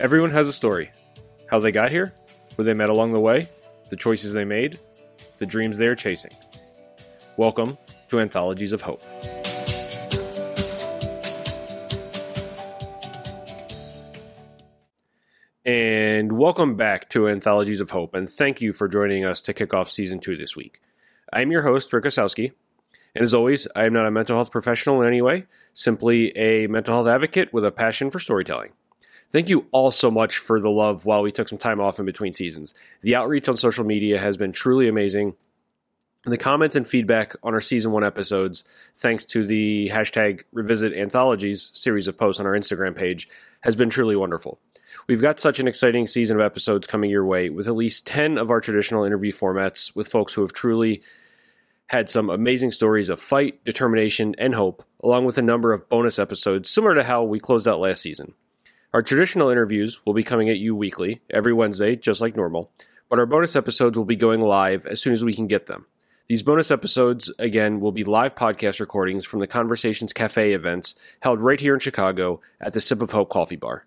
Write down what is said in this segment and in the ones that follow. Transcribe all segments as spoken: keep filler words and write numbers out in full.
Everyone has a story. How they got here, who they met along the way, the choices they made, the dreams they are chasing. Welcome to Anthologies of Hope. And welcome back to Anthologies of Hope, and thank you for joining us to kick off Season two this week. I'm your host, Rick Osowski, and as always, I am not a mental health professional in any way, simply a mental health advocate with a passion for storytelling. Thank you all so much for the love while we took some time off in between seasons. The outreach on social media has been truly amazing. And the comments and feedback on our Season one episodes, thanks to the hashtag Revisit Anthologies series of posts on our Instagram page, has been truly wonderful. We've got such an exciting season of episodes coming your way with at least ten of our traditional interview formats with folks who have truly had some amazing stories of fight, determination, and hope, along with a number of bonus episodes similar to how we closed out last season. Our traditional interviews will be coming at you weekly, every Wednesday, just like normal, but our bonus episodes will be going live as soon as we can get them. These bonus episodes, again, will be live podcast recordings from the Conversations Cafe events held right here in Chicago at the Sip of Hope Coffee Bar.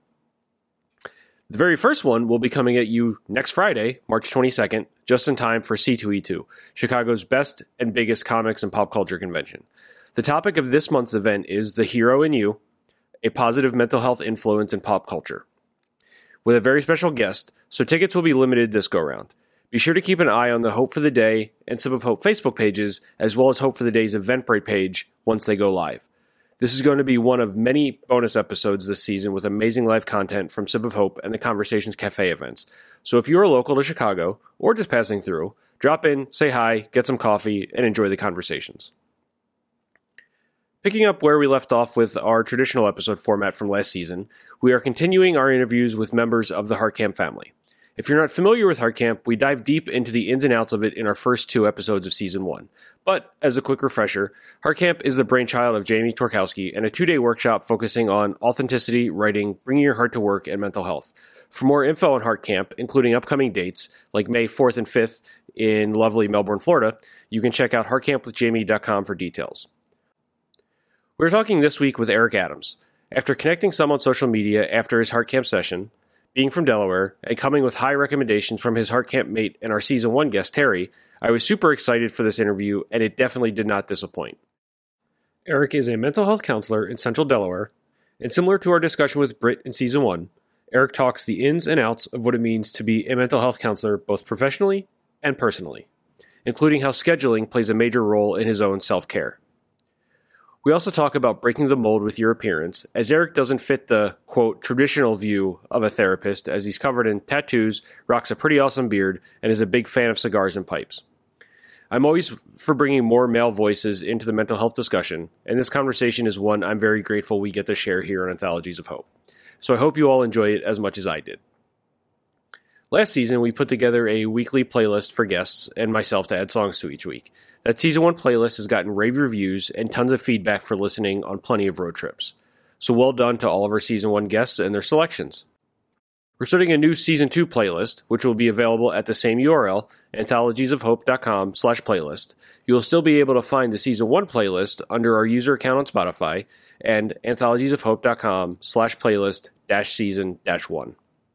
The very first one will be coming at you next Friday, March twenty-second, just in time for C two E two, Chicago's best and biggest comics and pop culture convention. The topic of this month's event is The Hero in You, a positive mental health influence in pop culture, with a very special guest, so tickets will be limited this go-round. Be sure to keep an eye on the Hope for the Day and Sip of Hope Facebook pages, as well as Hope for the Day's Eventbrite page once they go live. This is going to be one of many bonus episodes this season with amazing live content from Sip of Hope and the Conversations Cafe events. So if you're local to Chicago, or just passing through, drop in, say hi, get some coffee, and enjoy the conversations. Picking up where we left off with our traditional episode format from last season, we are continuing our interviews with members of the HeartCamp family. If you're not familiar with HeartCamp, we dive deep into the ins and outs of it in our first two episodes of Season one. But, as a quick refresher, HeartCamp is the brainchild of Jamie Torkowski and a two-day workshop focusing on authenticity, writing, bringing your heart to work, and mental health. For more info on HeartCamp, including upcoming dates, like May fourth and fifth in lovely Melbourne, Florida, you can check out heart camp with jamie dot com for details. We're talking this week with Eric Adams. After connecting some on social media after his HeartCamp session, being from Delaware, and coming with high recommendations from his HeartCamp mate and our Season one guest, Terry, I was super excited for this interview, and it definitely did not disappoint. Eric is a mental health counselor in Central Delaware, and similar to our discussion with Britt in Season one, Eric talks the ins and outs of what it means to be a mental health counselor both professionally and personally, including how scheduling plays a major role in his own self-care. We also talk about breaking the mold with your appearance, as Eric doesn't fit the, quote, traditional view of a therapist, as he's covered in tattoos, rocks a pretty awesome beard, and is a big fan of cigars and pipes. I'm always for bringing more male voices into the mental health discussion, and this conversation is one I'm very grateful we get to share here on Anthologies of Hope. So I hope you all enjoy it as much as I did. Last season, we put together a weekly playlist for guests and myself to add songs to each week. That Season one playlist has gotten rave reviews and tons of feedback for listening on plenty of road trips. So well done to all of our Season one guests and their selections. We're starting a new Season two playlist, which will be available at the same U R L, anthologiesofhope.com slash playlist. You will still be able to find the Season one playlist under our user account on Spotify and anthologiesofhope.com slash playlist dash season dash one.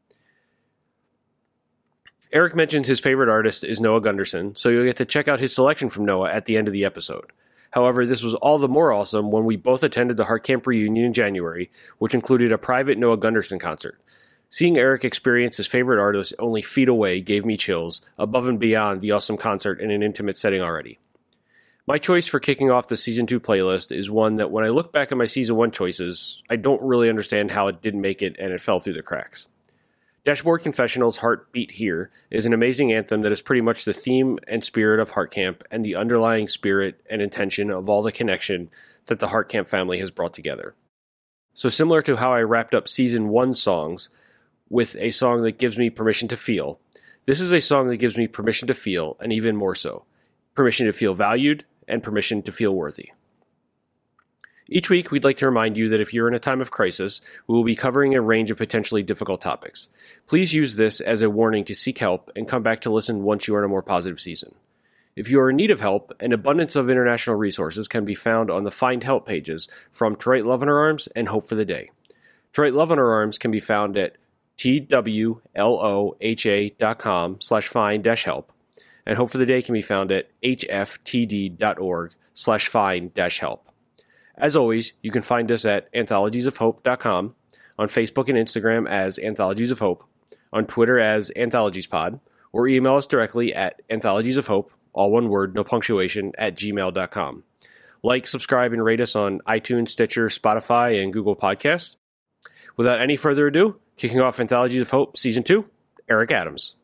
Eric mentions his favorite artist is Noah Gunderson, so you'll get to check out his selection from Noah at the end of the episode. However, this was all the more awesome when we both attended the HeartCamp reunion in January, which included a private Noah Gunderson concert. Seeing Eric experience his favorite artist only feet away gave me chills, above and beyond the awesome concert in an intimate setting already. My choice for kicking off the Season two playlist is one that when I look back at my Season one choices, I don't really understand how it didn't make it and it fell through the cracks. Dashboard Confessional's Heartbeat Here is an amazing anthem that is pretty much the theme and spirit of HeartCamp and the underlying spirit and intention of all the connection that the HeartCamp family has brought together. So similar to how I wrapped up Season one songs with a song that gives me permission to feel, this is a song that gives me permission to feel, and even more so, permission to feel valued and permission to feel worthy. Each week, we'd like to remind you that if you're in a time of crisis, we will be covering a range of potentially difficult topics. Please use this as a warning to seek help and come back to listen once you are in a more positive season. If you are in need of help, an abundance of international resources can be found on the Find Help pages from To Write Love in Our Arms and Hope for the Day. To Write Love in Our Arms can be found at T-W-L-O-H-A dot com slash find dash help. And Hope for the Day can be found at hftd.org slash find dash help. As always, you can find us at anthologies of hope dot com, on Facebook and Instagram as Anthologies of Hope, on Twitter as AnthologiesPod, or email us directly at anthologiesofhope, all one word, no punctuation, at gmail dot com. Like, subscribe, and rate us on iTunes, Stitcher, Spotify, and Google Podcasts. Without any further ado, kicking off Anthologies of Hope Season two, Eric Adams.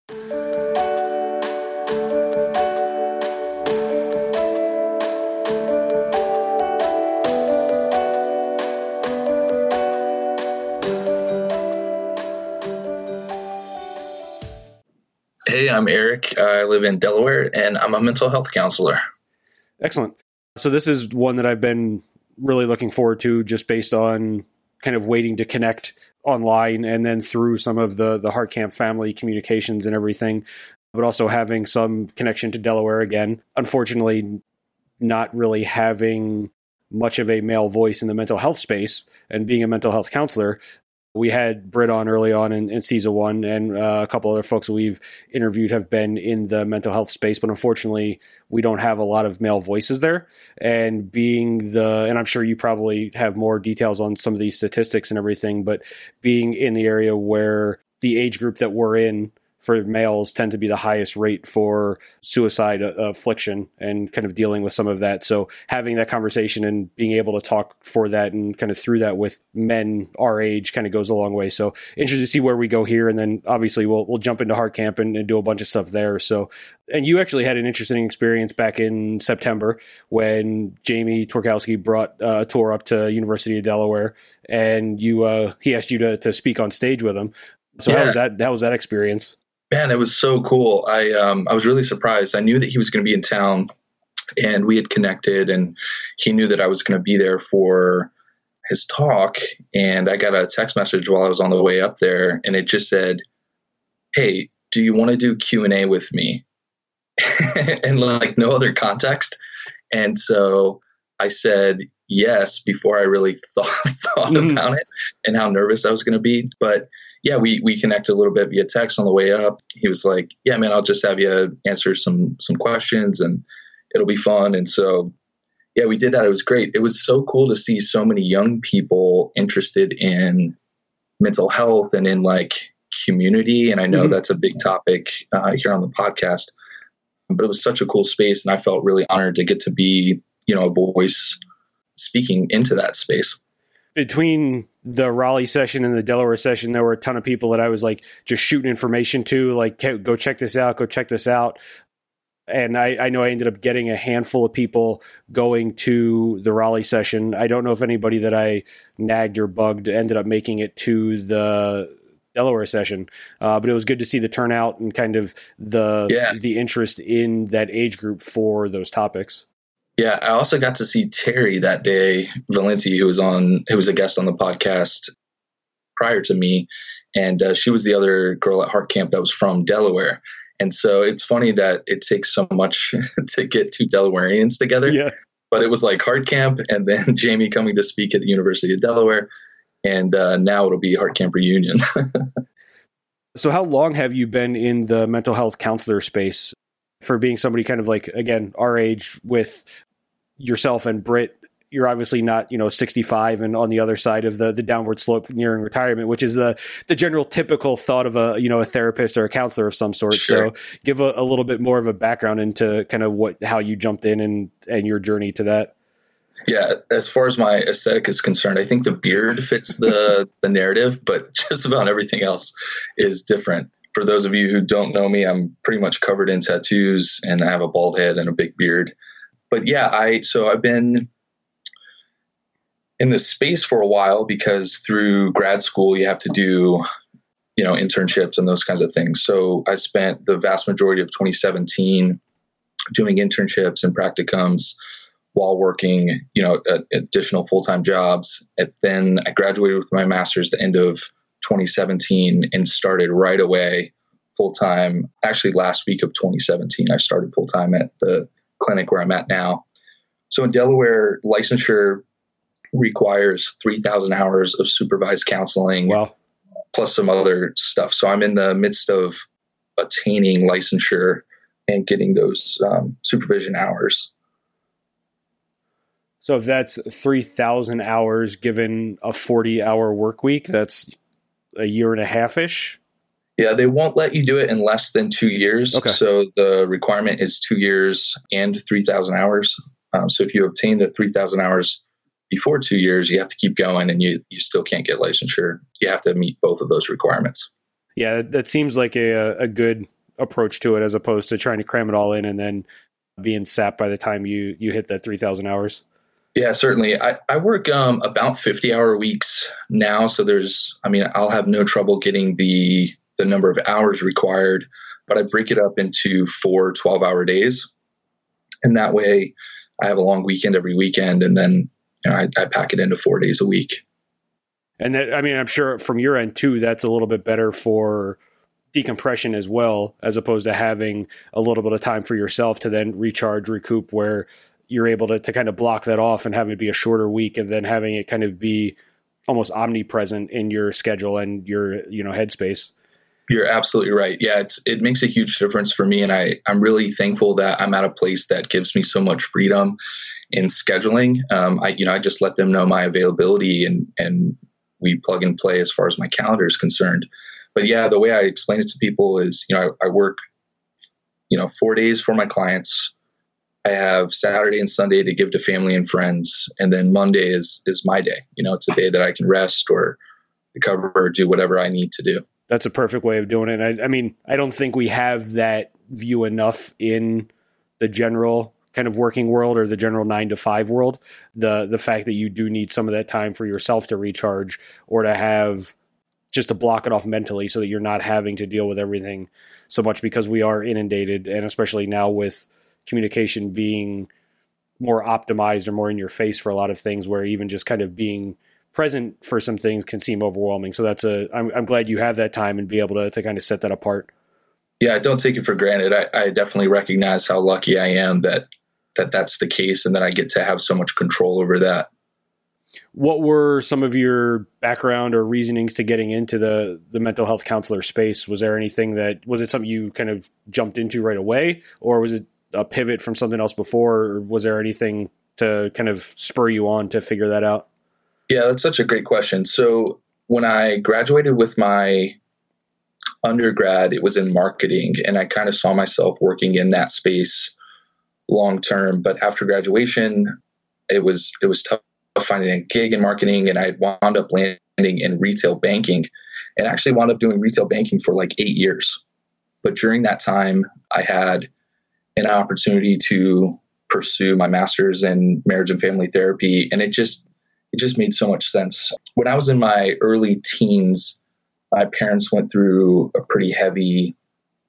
Hey, I'm Eric. I live in Delaware, and I'm a mental health counselor. Excellent. So this is one that I've been really looking forward to, just based on kind of waiting to connect online and then through some of the, the HeartCamp family communications and everything, but also having some connection to Delaware again. Unfortunately, not really having much of a male voice in the mental health space and being a mental health counselor. We had Britt on early on in, in season one, and uh, a couple other folks we've interviewed have been in the mental health space, but unfortunately, we don't have a lot of male voices there. And being the, and I'm sure you probably have more details on some of these statistics and everything, but being in the area where the age group that we're in for males tend to be the highest rate for suicide uh, affliction and kind of dealing with some of that. So having that conversation and being able to talk for that and kind of through that with men our age kind of goes a long way. So interested to see where we go here. And then obviously we'll we'll jump into HeartCamp and, and do a bunch of stuff there. So, and you actually had an interesting experience back in September when Jamie Twarkowski brought uh, a tour up to University of Delaware, and you uh, he asked you to to speak on stage with him. So yeah. how was that? How was that experience? Man, it was so cool. I um I was really surprised. I knew that he was going to be in town, and we had connected, and he knew that I was going to be there for his talk. And I got a text message while I was on the way up there, and it just said, "Hey, do you want to do Q and A with me?" And like no other context. And so I said yes before I really thought thought mm. about it and how nervous I was going to be. But yeah, we, we connected a little bit via text on the way up. He was like, yeah, man, I'll just have you answer some, some questions and it'll be fun. And so, yeah, we did that. It was great. It was so cool to see so many young people interested in mental health and in like community. And I know mm-hmm. that's a big topic uh, here on the podcast, but it was such a cool space. And I felt really honored to get to be, you know, a voice speaking into that space. Between the Raleigh session and the Delaware session, there were a ton of people that I was like just shooting information to, like, go check this out, go check this out. And I, I know I ended up getting a handful of people going to the Raleigh session. I don't know if anybody that I nagged or bugged ended up making it to the Delaware session, uh, but it was good to see the turnout and kind of the yeah. the interest in that age group for those topics. Yeah, I also got to see Terry that day, Valenti, who was on, who was a guest on the podcast prior to me, and uh, she was the other girl at HeartCamp that was from Delaware. And so it's funny that it takes so much to get two Delawareans together. Yeah. But it was like HeartCamp, and then Jamie coming to speak at the University of Delaware, and uh, now it'll be HeartCamp reunion. So how long have you been in the mental health counselor space? For being somebody kind of like, again, our age with yourself and Britt, you're obviously not, you know, sixty-five and on the other side of the the downward slope nearing retirement, which is the the general typical thought of a, you know, a therapist or a counselor of some sort. Sure. So give a, a little bit more of a background into kind of what, how you jumped in and, and your journey to that. Yeah. As far as my aesthetic is concerned, I think the beard fits the, the narrative, but just about everything else is different. For those of you who don't know me, I'm pretty much covered in tattoos and I have a bald head and a big beard. But yeah, I so I've been in this space for a while because through grad school you have to do, you know, internships and those kinds of things. So I spent the vast majority of twenty seventeen doing internships and practicums while working, you know, additional full-time jobs. And then I graduated with my master's at the end of twenty seventeen and started right away full-time. Actually, last week of twenty seventeen, I started full-time at the clinic where I'm at now. So in Delaware, licensure requires three thousand hours of supervised counseling. Wow. plus some other stuff. So I'm in the midst of attaining licensure and getting those um, supervision hours. So if that's three thousand hours given a forty hour work week, that's a year and a half ish. Yeah, they won't let you do it in less than two years. Okay. So the requirement is two years and three thousand hours. Um, so if you obtain the three thousand hours before two years, you have to keep going, and you, you still can't get licensure. You have to meet both of those requirements. Yeah, that seems like a, a good approach to it, as opposed to trying to cram it all in and then being sapped by the time you, you hit that three thousand hours. Yeah, certainly. I, I work um, about fifty hour weeks now. So there's, I mean, I'll have no trouble getting the the number of hours required, but I break it up into four twelve hour days. And that way I have a long weekend every weekend. And then you know, I, I pack it into four days a week. And that, I mean, I'm sure from your end too, that's a little bit better for decompression as well, as opposed to having a little bit of time for yourself to then recharge, recoup, where you're able to, to kind of block that off and having it be a shorter week, and then having it kind of be almost omnipresent in your schedule and your, you know, headspace. You're absolutely right. Yeah, it's, it makes a huge difference for me. And I, I'm really thankful that I'm at a place that gives me so much freedom in scheduling. Um, I, you know, I just let them know my availability, and, and we plug and play as far as my calendar is concerned. But yeah, the way I explain it to people is, you know, I, I work, you know, four days for my clients. I have Saturday and Sunday to give to family and friends. And then Monday is, is my day. You know, it's a day that I can rest or recover or do whatever I need to do. That's a perfect way of doing it. I, I mean, I don't think we have that view enough in the general kind of working world or the general nine to five world. The, the fact that you do need some of that time for yourself to recharge, or to have just to block it off mentally, so that you're not having to deal with everything so much, because we are inundated. And especially now with communication being more optimized or more in your face for a lot of things, where even just kind of being present for some things can seem overwhelming. So that's a, I'm, I'm glad you have that time and be able to, to kind of set that apart. Yeah, I don't take it for granted. I, I definitely recognize how lucky I am that, that that's the case, and that I get to have so much control over that. What were some of your background or reasonings to getting into the, the mental health counselor space? Was there anything that, was it something you kind of jumped into right away, or was it a pivot from something else before, or was there anything to kind of spur you on to figure that out? Yeah, that's such a great question. So when I graduated with my undergrad, it was in marketing, and I kind of saw myself working in that space long term. But after graduation, it was it was tough finding a gig in marketing, and I wound up landing in retail banking, and actually wound up doing retail banking for like eight years. But during that time, I had an opportunity to pursue my master's in marriage and family therapy, and it just it just made so much sense. When I was in my early teens, my parents went through a pretty heavy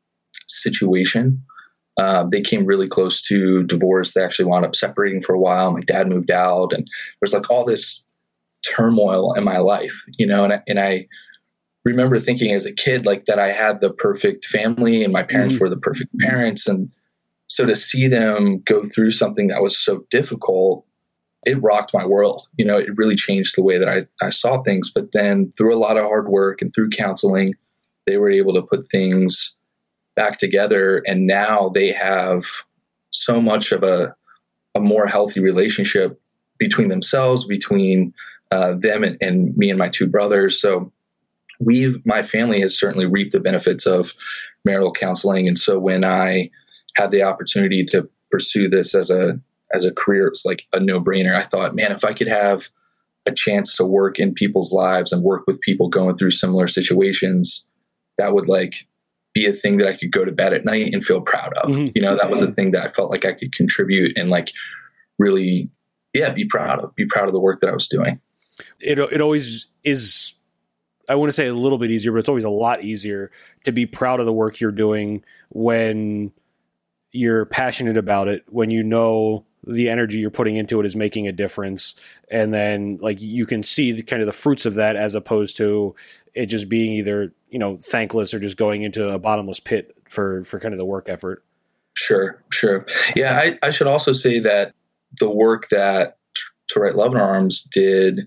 situation. Uh, they came really close to divorce. They actually wound up separating for a while. My dad moved out, and there's like all this turmoil in my life, you know, and I, and I remember thinking as a kid, like, that I had the perfect family and my parents mm-hmm. were the perfect parents. And so to see them go through something that was so difficult, it rocked my world. You know, it really changed the way that I, I saw things. But then through a lot of hard work and through counseling, they were able to put things back together. And now they have so much of a, a more healthy relationship between themselves, between uh, them and, and me and my two brothers. So we've, my family has certainly reaped the benefits of marital counseling. And so when I had the opportunity to pursue this as a, as a career, it was like a no-brainer. I thought, man, if I could have a chance to work in people's lives and work with people going through similar situations, that would like be a thing that I could go to bed at night and feel proud of. Mm-hmm. You know, that was a thing that I felt like I could contribute and like really, yeah, be proud of, be proud of the work that I was doing. It it always is, I want to say a little bit easier, but it's always a lot easier to be proud of the work you're doing when you're passionate about it, when you know the energy you're putting into it is making a difference. And then like you can see the kind of the fruits of that, as opposed to it just being either, you know, thankless or just going into a bottomless pit for, for kind of the work effort. Sure. Sure. Yeah. I, I should also say that the work that To Write Love in Our Arms did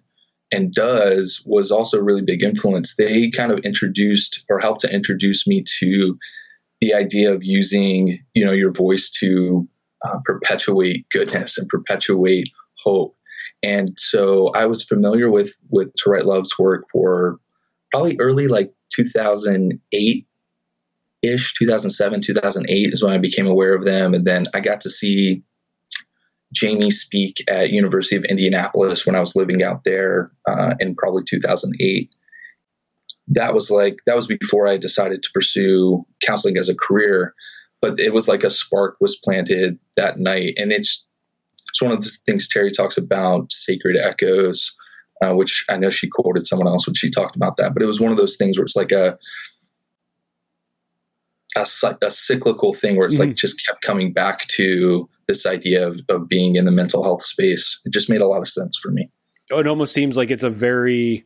and does was also a really big influence. They kind of introduced or helped to introduce me to the idea of using, you know, your voice to uh, perpetuate goodness and perpetuate hope. And so I was familiar with, with To Write Love's work for probably early, like two thousand eight ish, two thousand seven, two thousand eight is when I became aware of them. And then I got to see Jamie speak at University of Indianapolis when I was living out there uh, in probably two thousand eight. That was like, that was before I decided to pursue counseling as a career, but it was like a spark was planted that night. And it's, it's one of the things Terry talks about, sacred echoes, uh, which I know she quoted someone else when she talked about that, but it was one of those things where it's like a, a, a cyclical thing where it's mm-hmm. like just kept coming back to this idea of, of being in the mental health space. It just made a lot of sense for me. It almost seems like it's a very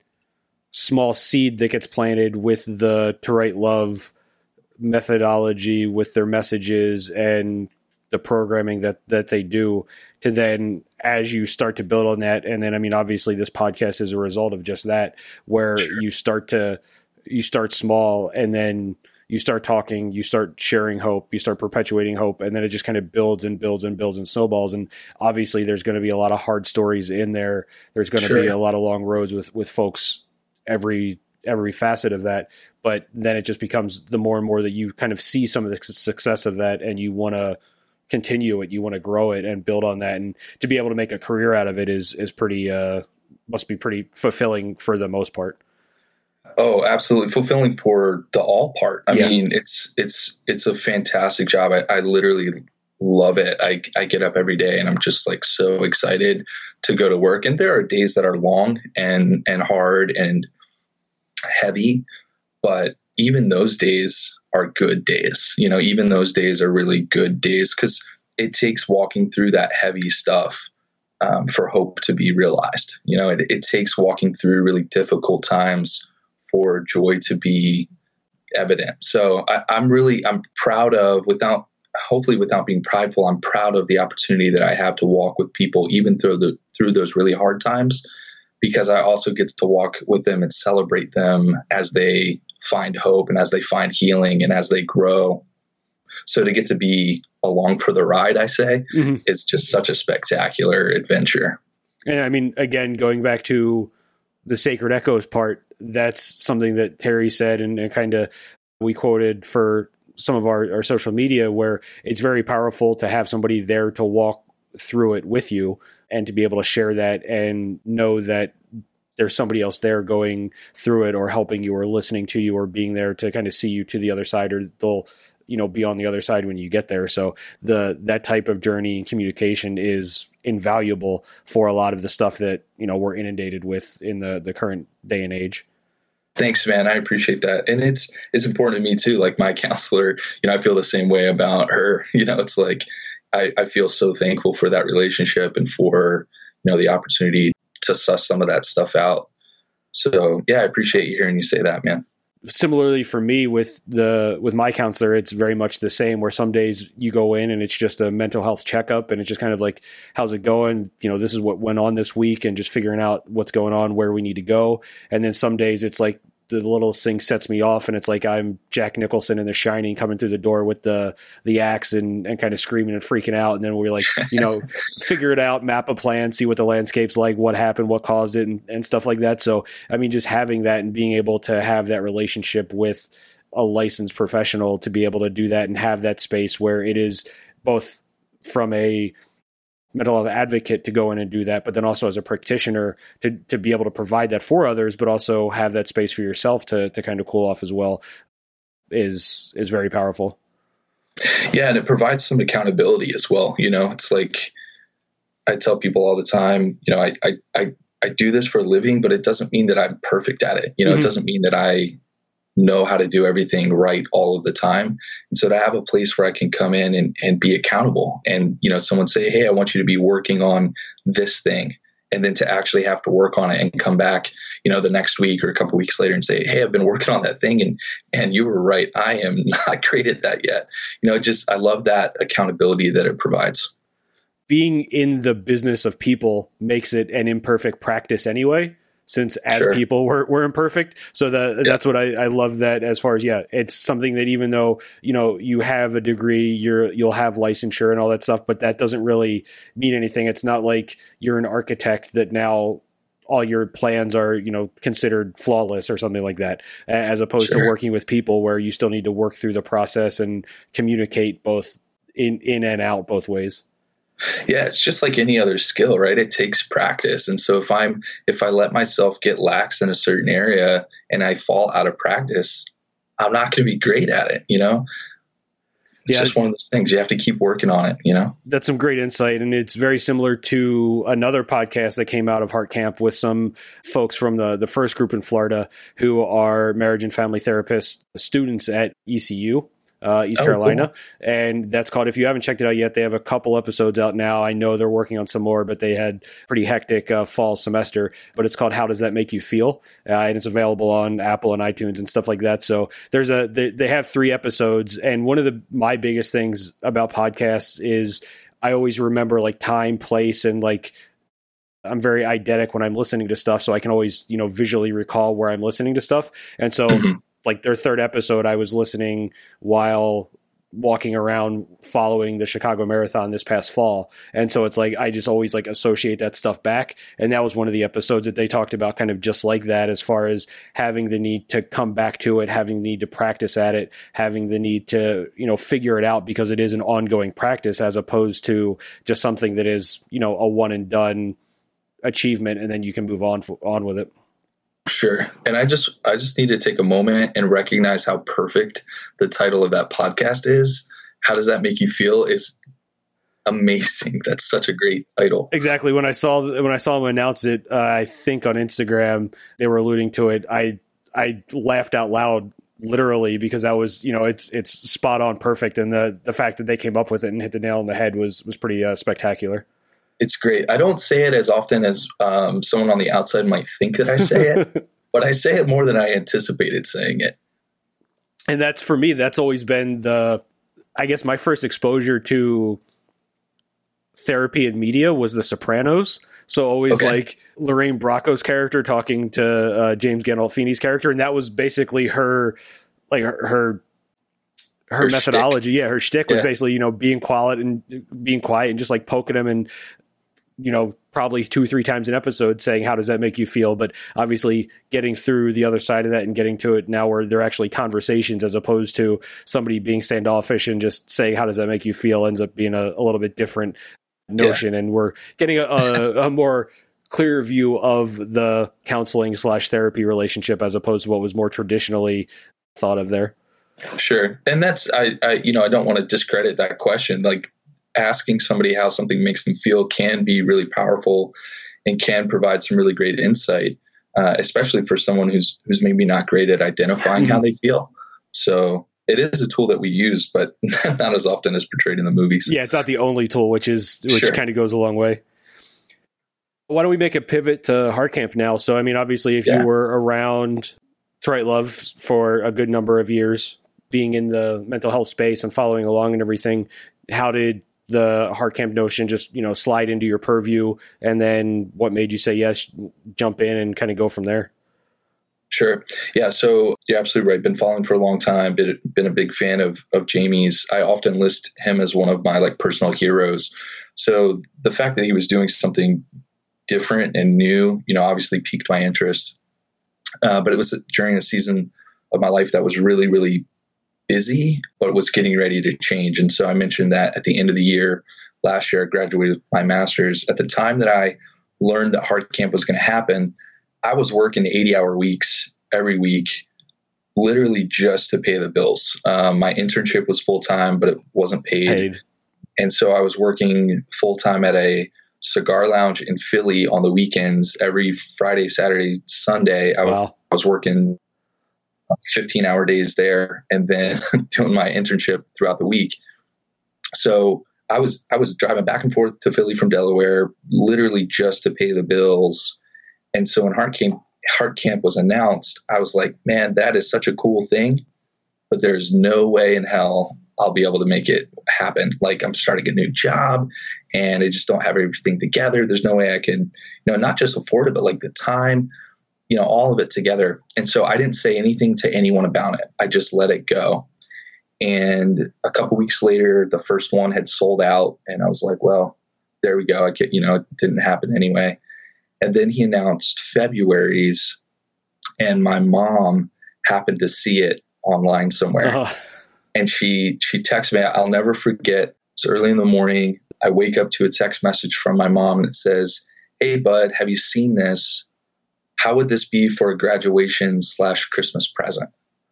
small seed that gets planted with the To Write Love methodology, with their messages and the programming that, that they do, to then, as you start to build on that. And then, I mean, obviously this podcast is a result of just that, where sure. you start to, you start small and then you start talking, you start sharing hope, you start perpetuating hope, and then it just kind of builds and builds and builds and snowballs. And obviously there's going to be a lot of hard stories in there. There's going to sure. be a lot of long roads with, with folks, every, every facet of that. But then it just becomes the more and more that you kind of see some of the success of that and you want to continue it, you want to grow it and build on that. And to be able to make a career out of it is, is pretty, uh, must be pretty fulfilling for the most part. Oh, absolutely. Fulfilling for the all part. I yeah. mean, it's, it's, it's a fantastic job. I, I literally love it. I, I get up every day and I'm just like so excited to go to work. And there are days that are long and, and hard and heavy, but even those days are good days. You know, even those days are really good days because it takes walking through that heavy stuff um, for hope to be realized. You know, it, it takes walking through really difficult times for joy to be evident. So I, I'm really, I'm proud of, without, hopefully without being prideful, I'm proud of the opportunity that I have to walk with people, even through the, through those really hard times, because I also get to walk with them and celebrate them as they find hope and as they find healing and as they grow. So to get to be along for the ride, I say, mm-hmm. it's just such a spectacular adventure. And I mean, again, going back to the Sacred Echoes part, that's something that Terry said and, and kind of we quoted for some of our, our social media, where it's very powerful to have somebody there to walk through it with you and to be able to share that and know that there's somebody else there going through it or helping you or listening to you or being there to kind of see you to the other side, or they'll, you know, be on the other side when you get there. So the, that type of journey and communication is invaluable for a lot of the stuff that, you know, we're inundated with in the, the current day and age. Thanks, man. I appreciate that. And it's, it's important to me too. Like my counselor, you know, I feel the same way about her. You know, it's like, I, I feel so thankful for that relationship and for, you know, the opportunity to suss some of that stuff out. So yeah, I appreciate you hearing you say that, man. Similarly for me with the, with my counselor, it's very much the same, where some days you go in and it's just a mental health checkup and it's just kind of like, how's it going? You know, this is what went on this week and just figuring out what's going on, where we need to go. And then some days it's like the little thing sets me off and it's like I'm Jack Nicholson in The Shining coming through the door with the the axe and, and kind of screaming and freaking out. And then we're like, you know, figure it out, map a plan, see what the landscape's like, what happened, what caused it, and, and stuff like that. So, I mean, just having that and being able to have that relationship with a licensed professional to be able to do that and have that space where it is both from a mental health advocate to go in and do that, but then also as a practitioner to to be able to provide that for others, but also have that space for yourself to to kind of cool off as well is is very powerful. Yeah, and it provides some accountability as well. You know, it's like I tell people all the time, you know, I I I, I do this for a living, but it doesn't mean that I'm perfect at it. You know, mm-hmm. It doesn't mean that I know how to do everything right all of the time. And so to have a place where I can come in and, and be accountable and, you know, someone say, hey, I want you to be working on this thing. And then to actually have to work on it and come back, you know, the next week or a couple of weeks later and say, hey, I've been working on that thing. And, and you were right. I am not great at that yet. You know, just, I love that accountability that it provides. being in the business of people makes it an imperfect practice anyway, since as Sure. people we're, we're imperfect. So the, Yeah. that's what I, I love that as far as, yeah, it's something that even though, you know, you have a degree, you're, you'll have licensure and all that stuff, but that doesn't really mean anything. It's not like you're an architect that now all your plans are, you know, considered flawless or something like that, as opposed Sure. to working with people where you still need to work through the process and communicate both in, in and out both ways. Yeah, it's just like any other skill, right? It takes practice. And so if I'm if I let myself get lax in a certain area and I fall out of practice, I'm not going to be great at it, you know? It's Yeah. just one of those things. You have to keep working on it, you know? That's some great insight. And it's very similar to another podcast that came out of Heart Camp with some folks from the, the first group in Florida who are marriage and family therapist students at E C U. Uh, East Oh, Carolina. Cool. And that's called, if you haven't checked it out yet, they have a couple episodes out now. I know they're working on some more, but they had pretty hectic uh, fall semester, but it's called How Does That Make You Feel? Uh, and it's available on Apple and iTunes and stuff like that. So there's a, they, they have three episodes. And one of the, my biggest things about podcasts is I always remember like time, place, and like, I'm very eidetic when I'm listening to stuff. So I can always, you know, visually recall where I'm listening to stuff. And so mm-hmm. like their third episode, I was listening while walking around following the Chicago Marathon this past fall. And so it's like, I just always like associate that stuff back. And that was one of the episodes that they talked about kind of just like that, as far as having the need to come back to it, having the need to practice at it, having the need to, you know, figure it out, because it is an ongoing practice as opposed to just something that is, you know, a one and done achievement and then you can move on on with it. Sure. And I just I just need to take a moment and recognize how perfect the title of that podcast is. How Does That Make You Feel? Is amazing. That's such a great title. Exactly. When I saw when I saw them announce it, uh, I think on Instagram they were alluding to it. I I laughed out loud, literally, because that was, you know, it's it's spot on perfect, and the the fact that they came up with it and hit the nail on the head was was pretty uh, spectacular. It's great. I don't say it as often as um, someone on the outside might think that I say it, but I say it more than I anticipated saying it. And that's, for me, that's always been the, I guess my first exposure to therapy and media was The Sopranos. So always okay. like Lorraine Bracco's character talking to uh, James Gandolfini's character. And that was basically her, like her, her her, her methodology. Shtick. Yeah. Her shtick was yeah. basically, you know, being quiet and being quiet and just like poking him and, you know, probably two, three times an episode saying, how does that make you feel? But obviously getting through the other side of that and getting to it now where they're actually conversations, as opposed to somebody being standoffish and just saying, how does that make you feel, ends up being a, a little bit different notion. Yeah. And we're getting a, a, a more clear view of the counseling slash therapy relationship, as opposed to what was more traditionally thought of there. Sure. And that's, I, I, you know, I don't want to discredit that question. Like, asking somebody how something makes them feel can be really powerful and can provide some really great insight, uh, especially for someone who's who's maybe not great at identifying how they feel. So it is a tool that we use, but not as often as portrayed in the movies. Yeah, it's not the only tool, which is which sure. kind of goes a long way. Why don't we make a pivot to Heart Camp now? So, I mean, obviously, if yeah. you were around To Write Love for a good number of years, being in the mental health space and following along and everything, how did the Heart Camp notion just, you know, slide into your purview? And then what made you say yes, jump in and kind of go from there? Sure. Yeah. So you're absolutely right. Been following for a long time. Been, been a big fan of, of Jamie's. I often list him as one of my like personal heroes. So the fact that he was doing something different and new, you know, obviously piqued my interest. Uh, but it was during a season of my life that was really, really busy, but was getting ready to change. And so I mentioned that at the end of the year, last year, I graduated with my master's. At the time that I learned that Heart Camp was going to happen, I was working eighty hour weeks every week, literally just to pay the bills. Um, my internship was full time, but it wasn't paid. paid. And so I was working full time at a cigar lounge in Philly on the weekends. Every Friday, Saturday, Sunday, I, wow. was, I was working fifteen hour days there and then doing my internship throughout the week. So I was, I was driving back and forth to Philly from Delaware, literally just to pay the bills. And so when Heart Camp, Heart Camp was announced, I was like, man, that is such a cool thing, but there's no way in hell I'll be able to make it happen. Like, I'm starting a new job and I just don't have everything together. There's no way I can, you know, not just afford it, but like the time, you know, all of it together. And so I didn't say anything to anyone about it. I just let it go. And a couple weeks later, the first one had sold out, and I was like, well, there we go. I get, you know, it didn't happen anyway. And then he announced February's, and my mom happened to see it online somewhere. Uh-huh. And she, she texted me. I'll never forget. It's early in the morning. I wake up to a text message from my mom, and it says, "Hey bud, have you seen this? How would this be for a graduation slash Christmas present?"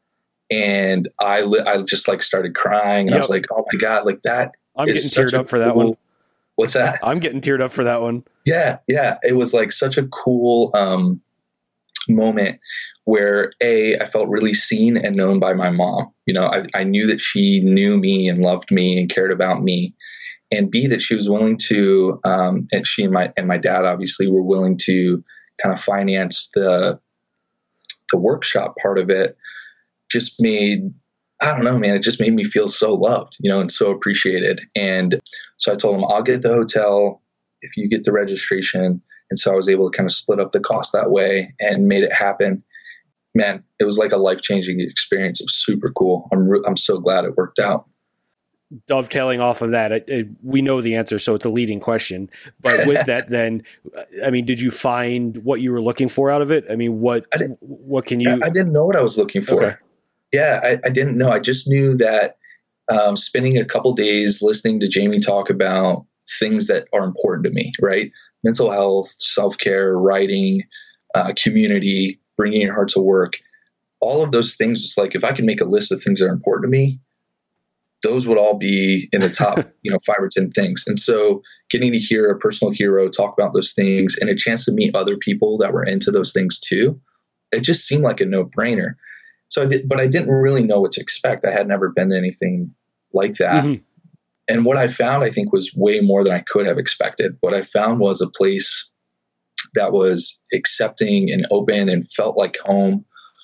And I, li- I just like started crying, and yep. I was like, "Oh my God, like that." I'm getting teared up for that cool, one. What's that? I'm getting teared up for that one. Yeah. Yeah. It was like such a cool, um, moment where A, I felt really seen and known by my mom. You know, I, I knew that she knew me and loved me and cared about me. And B, that she was willing to, um, and she and my, and my dad obviously were willing to kind of finance the, the workshop part of it. Just made, I don't know, man, it just made me feel so loved, you know, and so appreciated. And so I told him, I'll get the hotel if you get the registration. And so I was able to kind of split up the cost that way and made it happen. Man, it was like a life-changing experience. It was super cool. I'm re- I'm so glad it worked out. Dovetailing off of that, it, it, we know the answer, so it's a leading question. But with that, then, I mean, did you find what you were looking for out of it? I mean, what what can you? I didn't know what I was looking for. Okay. Yeah, I, I didn't know. I just knew that um, spending a couple days listening to Jamie talk about things that are important to me, right? Mental health, self-care, writing, uh, community, bringing your heart to work, all of those things. It's like, if I can make a list of things that are important to me, those would all be in the top, you know, five or ten things. And so getting to hear a personal hero talk about those things and a chance to meet other people that were into those things too, it just seemed like a no-brainer. So I did, but I didn't really know what to expect. I had never been to anything like that. Mm-hmm. And what I found, I think, was way more than I could have expected. What I found was a place that was accepting and open and felt like home.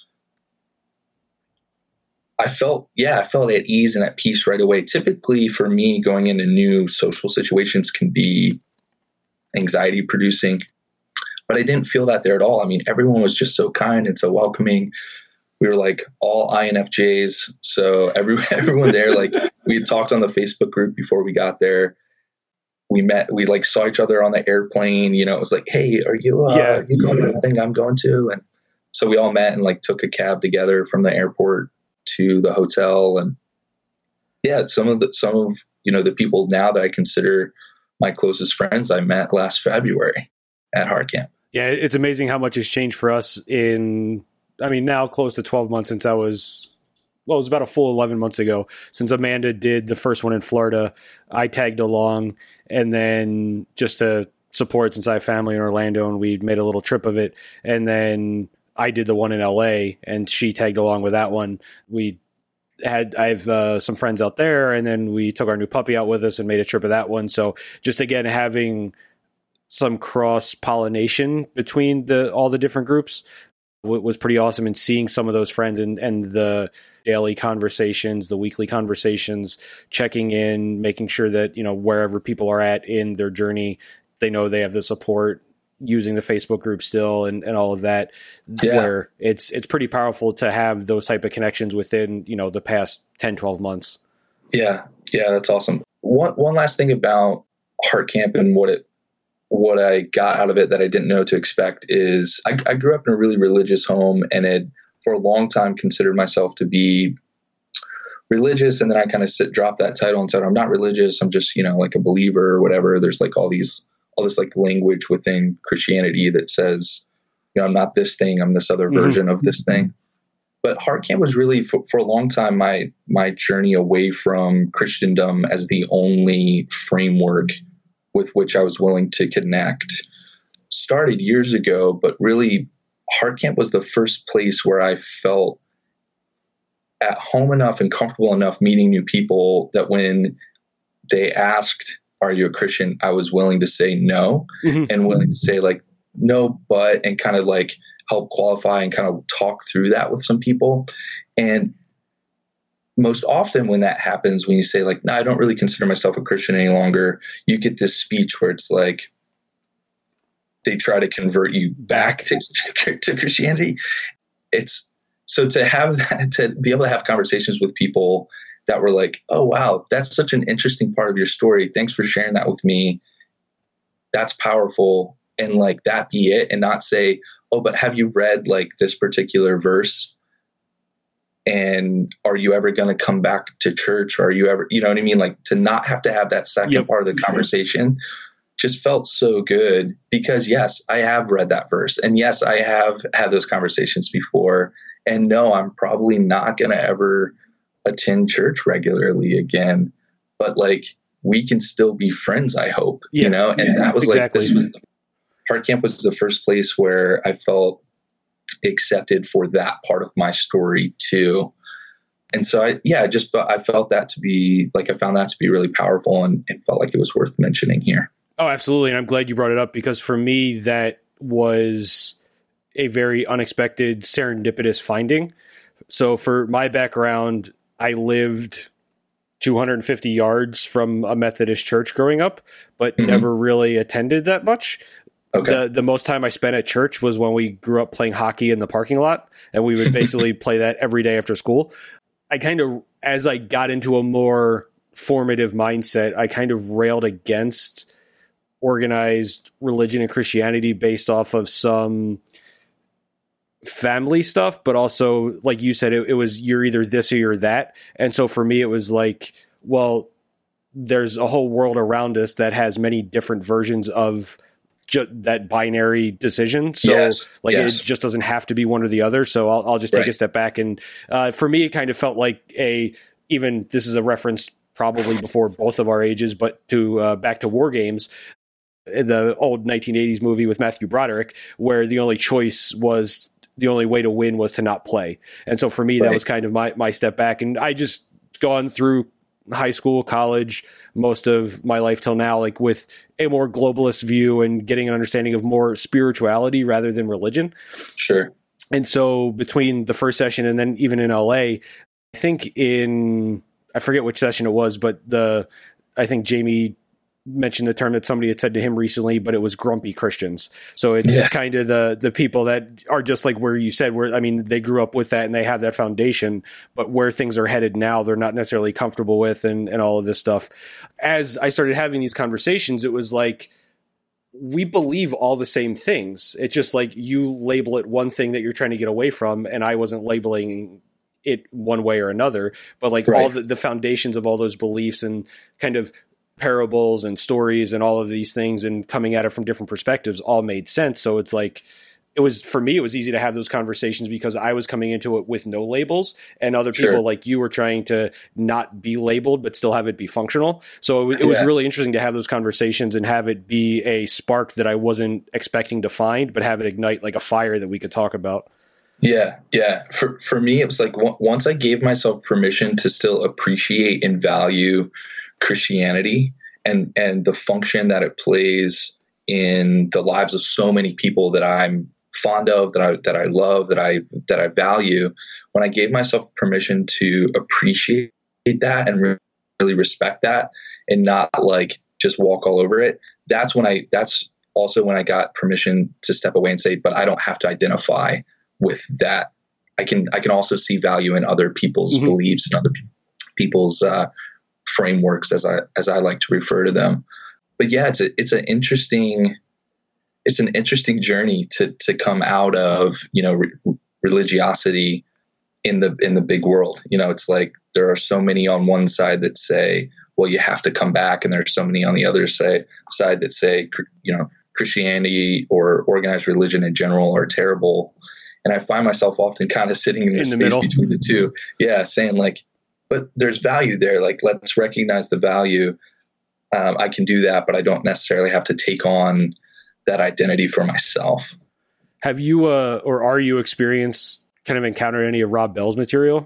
I felt, yeah, I felt at ease and at peace right away. Typically for me, going into new social situations can be anxiety producing, but I didn't feel that there at all. I mean, everyone was just so kind and so welcoming. We were like all I N F Js. So every, everyone there, like we had talked on the Facebook group before we got there. We met, we like saw each other on the airplane, you know, it was like, hey, are you, uh, yeah. you going to the thing I'm going to? And so we all met and like took a cab together from the airport to the hotel. And yeah, some of the, some of, you know, the people now that I consider my closest friends, I met last February at Heart Camp. Yeah. It's amazing how much has changed for us in, I mean, now close to twelve months since I was, well, it was about a full eleven months ago since Amanda did the first one in Florida. I tagged along, and then just to support, since I have family in Orlando and we made a little trip of it. And then I did the one in L A and she tagged along with that one. We had, I have uh, some friends out there, and then we took our new puppy out with us and made a trip of that one. So just again, having some cross pollination between the, all the different groups was pretty awesome, and seeing some of those friends and, and the daily conversations, the weekly conversations, checking in, making sure that, you know, wherever people are at in their journey, they know they have the support, using the Facebook group still and, and all of that, yeah. Where it's, it's pretty powerful to have those type of connections within, you know, the past ten, twelve months. Yeah. Yeah. That's awesome. One, one last thing about Heart Camp and what it, what I got out of it that I didn't know to expect is I, I grew up in a really religious home, and had for a long time considered myself to be religious. And then I kind of sit, dropped that title and said, I'm not religious. I'm just, you know, like a believer or whatever. There's like all these, all this like language within Christianity that says, you know, I'm not this thing, I'm this other mm-hmm. version of this thing. But Heart Camp was really for, for a long time, my, my journey away from Christendom as the only framework with which I was willing to connect started years ago. But really, Heart Camp was the first place where I felt at home enough and comfortable enough meeting new people that when they asked, are you a Christian? I was willing to say no, mm-hmm. and willing to say like, no, but, and kind of like help qualify and kind of talk through that with some people. And most often when that happens, when you say like, no, I don't really consider myself a Christian any longer, you get this speech where it's like, they try to convert you back to, to Christianity. It's so to have that, to be able to have conversations with people that were like, oh, wow, that's such an interesting part of your story. Thanks for sharing that with me. That's powerful. And like that be it, and not say, oh, but have you read like this particular verse? And are you ever going to come back to church? Or are you ever, you know what I mean? Like to not have to have that second yep. part of the conversation just felt so good, because yes, I have read that verse, and yes, I have had those conversations before, and no, I'm probably not going to ever attend church regularly again, but like we can still be friends, I hope, yeah, you know? And yeah, that was exactly. like, this was the Heart Camp was the first place where I felt accepted for that part of my story too. And so I, yeah, just, I felt that to be like, I found that to be really powerful, and it felt like it was worth mentioning here. Oh, absolutely. And I'm glad you brought it up, because for me, that was a very unexpected, serendipitous finding. So for my background, I lived two hundred fifty yards from a Methodist church growing up, but mm-hmm. never really attended that much. Okay. The the most time I spent at church was when we grew up playing hockey in the parking lot, and we would basically play that every day after school. I kind of, as I got into a more formative mindset, I kind of railed against organized religion and Christianity based off of some family stuff, but also, like you said, it, it was you're either this or you're that. And so for me, it was like, well, there's a whole world around us that has many different versions of ju- that binary decision. So yes, like yes. it just doesn't have to be one or the other. So I'll, I'll just take right. a step back. And uh, for me, it kind of felt like a, even this is a reference probably before both of our ages, but to uh, back to War Games, the old nineteen eighties movie with Matthew Broderick, where the only choice was, the only way to win was to not play. And so for me, right. that was kind of my, my step back. And I just gone through high school, college, most of my life till now, like with a more globalist view and getting an understanding of more spirituality rather than religion. Sure. And so between the first session and then even in L A, I think in, I forget which session it was, but the, I think Jamie mentioned the term that somebody had said to him recently, but it was grumpy Christians. So it, yeah. it's kind of the the people that are just like where you said, where, I mean, they grew up with that and they have that foundation, but where things are headed now, they're not necessarily comfortable with, and, and all of this stuff. As I started having these conversations, it was like, we believe all the same things. It's just like you label it one thing that you're trying to get away from, and I wasn't labeling it one way or another, but like right. all the, the foundations of all those beliefs and kind of parables and stories and all of these things and coming at it from different perspectives all made sense. So it's like, it was, for me, it was easy to have those conversations because I was coming into it with no labels, and other people sure. like you were trying to not be labeled, but still have it be functional. So it, was, it was yeah. really interesting to have those conversations and have it be a spark that I wasn't expecting to find, but have it ignite like a fire that we could talk about. Yeah. Yeah. For, for me, it was like w- once I gave myself permission to still appreciate and value Christianity and, and the function that it plays in the lives of so many people that I'm fond of, that I, that I love, that I, that I value. When I gave myself permission to appreciate that and re- really respect that and not like just walk all over it, that's when I, that's also when I got permission to step away and say, but I don't have to identify with that. I can, I can also see value in other people's mm-hmm. beliefs and other pe- people's, uh, frameworks, as I, as I like to refer to them. But yeah, it's a, it's an interesting, it's an interesting journey to, to come out of, you know, re- religiosity in the, in the big world. You know, it's like, there are so many on one side that say, well, you have to come back. And there's so many on the other say, side that say, you know, Christianity or organized religion in general are terrible. And I find myself often kind of sitting in the, in the space middle. between the two. Yeah. Saying like, but there's value there. Like, let's recognize the value. Um, I can do that, but I don't necessarily have to take on that identity for myself. Have you, uh, or are you experienced kind of encountered any of Rob Bell's material?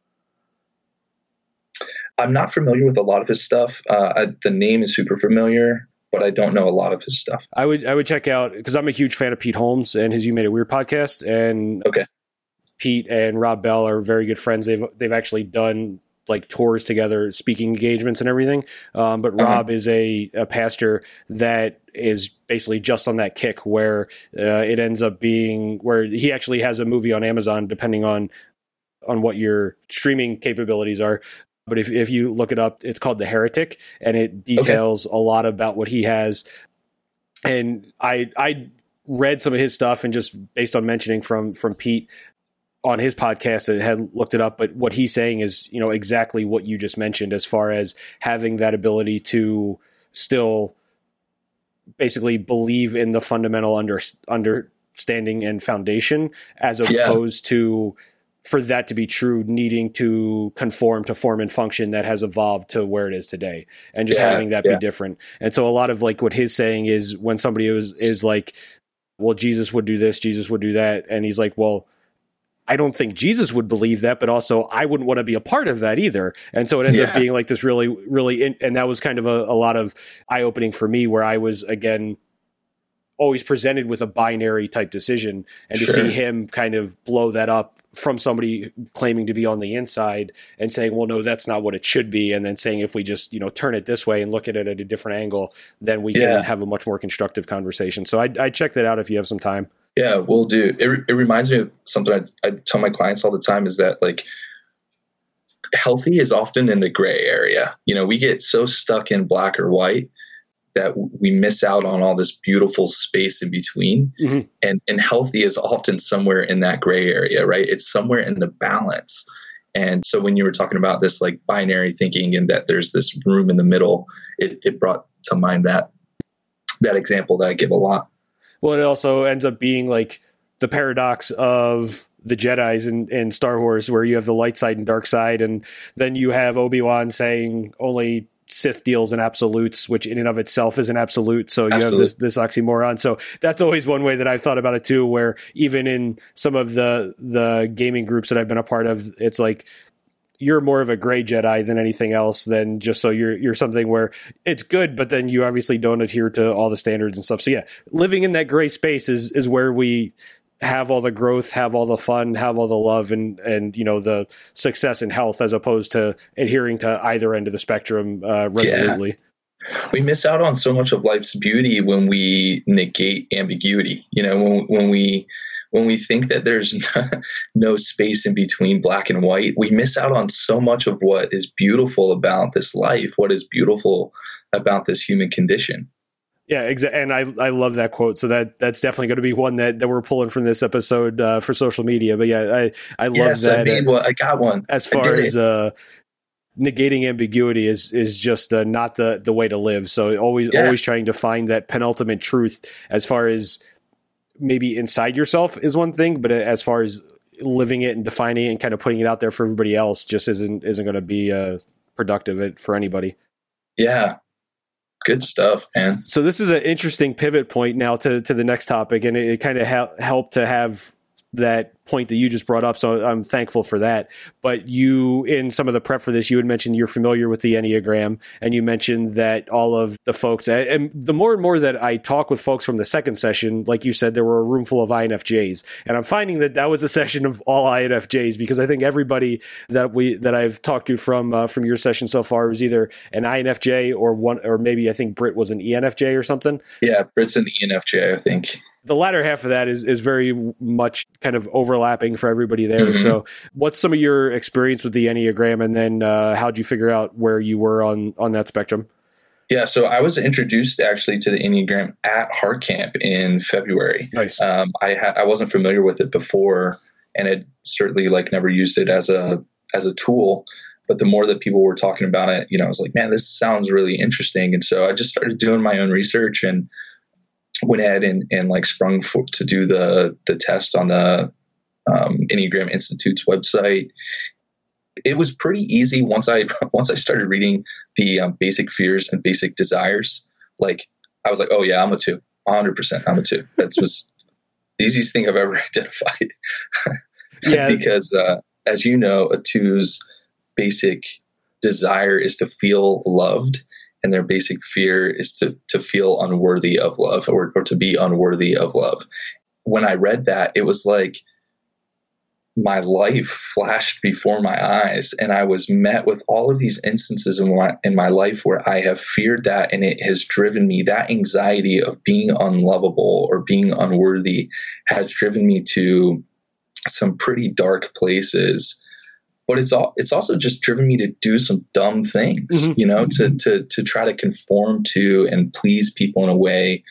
I'm not familiar with a lot of his stuff. Uh, I, the name is super familiar, but I don't know a lot of his stuff. I would, I would check out, because I'm a huge fan of Pete Holmes and his You Made It Weird podcast. And okay. Pete and Rob Bell are very good friends. They've, they've actually done like tours together, speaking engagements and everything. Um, but uh-huh. Rob is a, a pastor that is basically just on that kick where uh, it ends up being where he actually has a movie on Amazon, depending on on what your streaming capabilities are. But if, if you look it up, it's called The Heretic, and it details okay. a lot about what he has. And I I read some of his stuff, and just based on mentioning from from Pete on his podcast, I had looked it up. But what he's saying is, you know, exactly what you just mentioned, as far as having that ability to still basically believe in the fundamental under, understanding and foundation, as opposed yeah. to, for that to be true, needing to conform to form and function that has evolved to where it is today, and just yeah, having that yeah. be different. And so a lot of like what he's saying is, when somebody is, is like, well, Jesus would do this, Jesus would do that. And he's like, well, I don't think Jesus would believe that, but also I wouldn't want to be a part of that either. And so it ends yeah. up being like this really, really, in, and that was kind of a, a lot of eye opening for me, where I was, again, always presented with a binary type decision, and sure. to see him kind of blow that up from somebody claiming to be on the inside and saying, well, no, that's not what it should be. And then saying, if we just, you know, turn it this way and look at it at a different angle, then we yeah. can have a much more constructive conversation. So I'd, I'd check that out if you have some time. Yeah, we'll do. It, it reminds me of something I, I tell my clients all the time, is that like healthy is often in the gray area. You know, we get so stuck in black or white that we miss out on all this beautiful space in between. Mm-hmm. And, and healthy is often somewhere in that gray area, right? It's somewhere in the balance. And so when you were talking about this like binary thinking, and that there's this room in the middle, it, it brought to mind that, that example that I give a lot. Well, it also ends up being like the paradox of the Jedis in, in Star Wars, where you have the light side and dark side. And then you have Obi-Wan saying only Sith deals in absolutes, which in and of itself is an absolute. So you Absolute. have this, this oxymoron. So that's always one way that I've thought about it too, where even in some of the, the gaming groups that I've been a part of, it's like, you're more of a gray Jedi than anything else, than just so you're, you're something where it's good, but then you obviously don't adhere to all the standards and stuff. So yeah, living in that gray space is, is where we have all the growth, have all the fun, have all the love, and, and, you know, the success and health, as opposed to adhering to either end of the spectrum uh, resolutely. Yeah. We miss out on so much of life's beauty when we negate ambiguity. You know, when, when we, when we think that there's no space in between black and white, we miss out on so much of what is beautiful about this life, what is beautiful about this human condition. Yeah, exactly. And I, I love that quote. So that that's definitely going to be one that, that we're pulling from this episode uh, for social media. But yeah, I, I love yes, that. I made one. I got one. As far as uh, negating ambiguity is is just uh, not the, the way to live. So always yeah. always trying to find that penultimate truth, as far as maybe inside yourself is one thing, but as far as living it and defining it and kind of putting it out there for everybody else, just isn't isn't going to be uh, productive for anybody. Yeah. Good stuff, man. So this is an interesting pivot point now to, to the next topic, and it, it kind of ha- helped to have that point that you just brought up. So I'm thankful for that. But you, in some of the prep for this, you had mentioned you're familiar with the Enneagram, and you mentioned that all of the folks, and the more and more that I talk with folks from the second session, like you said, there were a room full of I N F Js, and I'm finding that that was a session of all I N F Js, because I think everybody that we, that I've talked to from, uh, from your session so far was either an I N F J or one, or maybe I think Britt was an E N F J or something. Yeah. Britt's an E N F J, I think. The latter half of that is, is very much kind of overlapping for everybody there. Mm-hmm. So what's some of your experience with the Enneagram, and then uh, how'd you figure out where you were on, on that spectrum? Yeah, so I was introduced actually to the Enneagram at Heart Camp in February. Nice. Um, I ha- I wasn't familiar with it before, and had certainly like never used it as a as a tool. But the more that people were talking about it, you know, I was like, man, this sounds really interesting. And so I just started doing my own research and went ahead and, and like sprung for, to do the the test on the um, Enneagram Institute's website. It was pretty easy once I once I started reading the um, basic fears and basic desires. Like I was like, oh yeah, I'm a two, one hundred percent. I'm a two. That was the easiest thing I've ever identified. Yeah, because uh, as you know, a two's basic desire is to feel loved, and their basic fear is to to feel unworthy of love, or, or to be unworthy of love. When I read that, it was like, my life flashed before my eyes, and I was met with all of these instances in my, in my life where I have feared that, and it has driven me, that anxiety of being unlovable or being unworthy has driven me to some pretty dark places. But it's all, it's also just driven me to do some dumb things, mm-hmm. you know, to, to, to try to conform to and please people in a way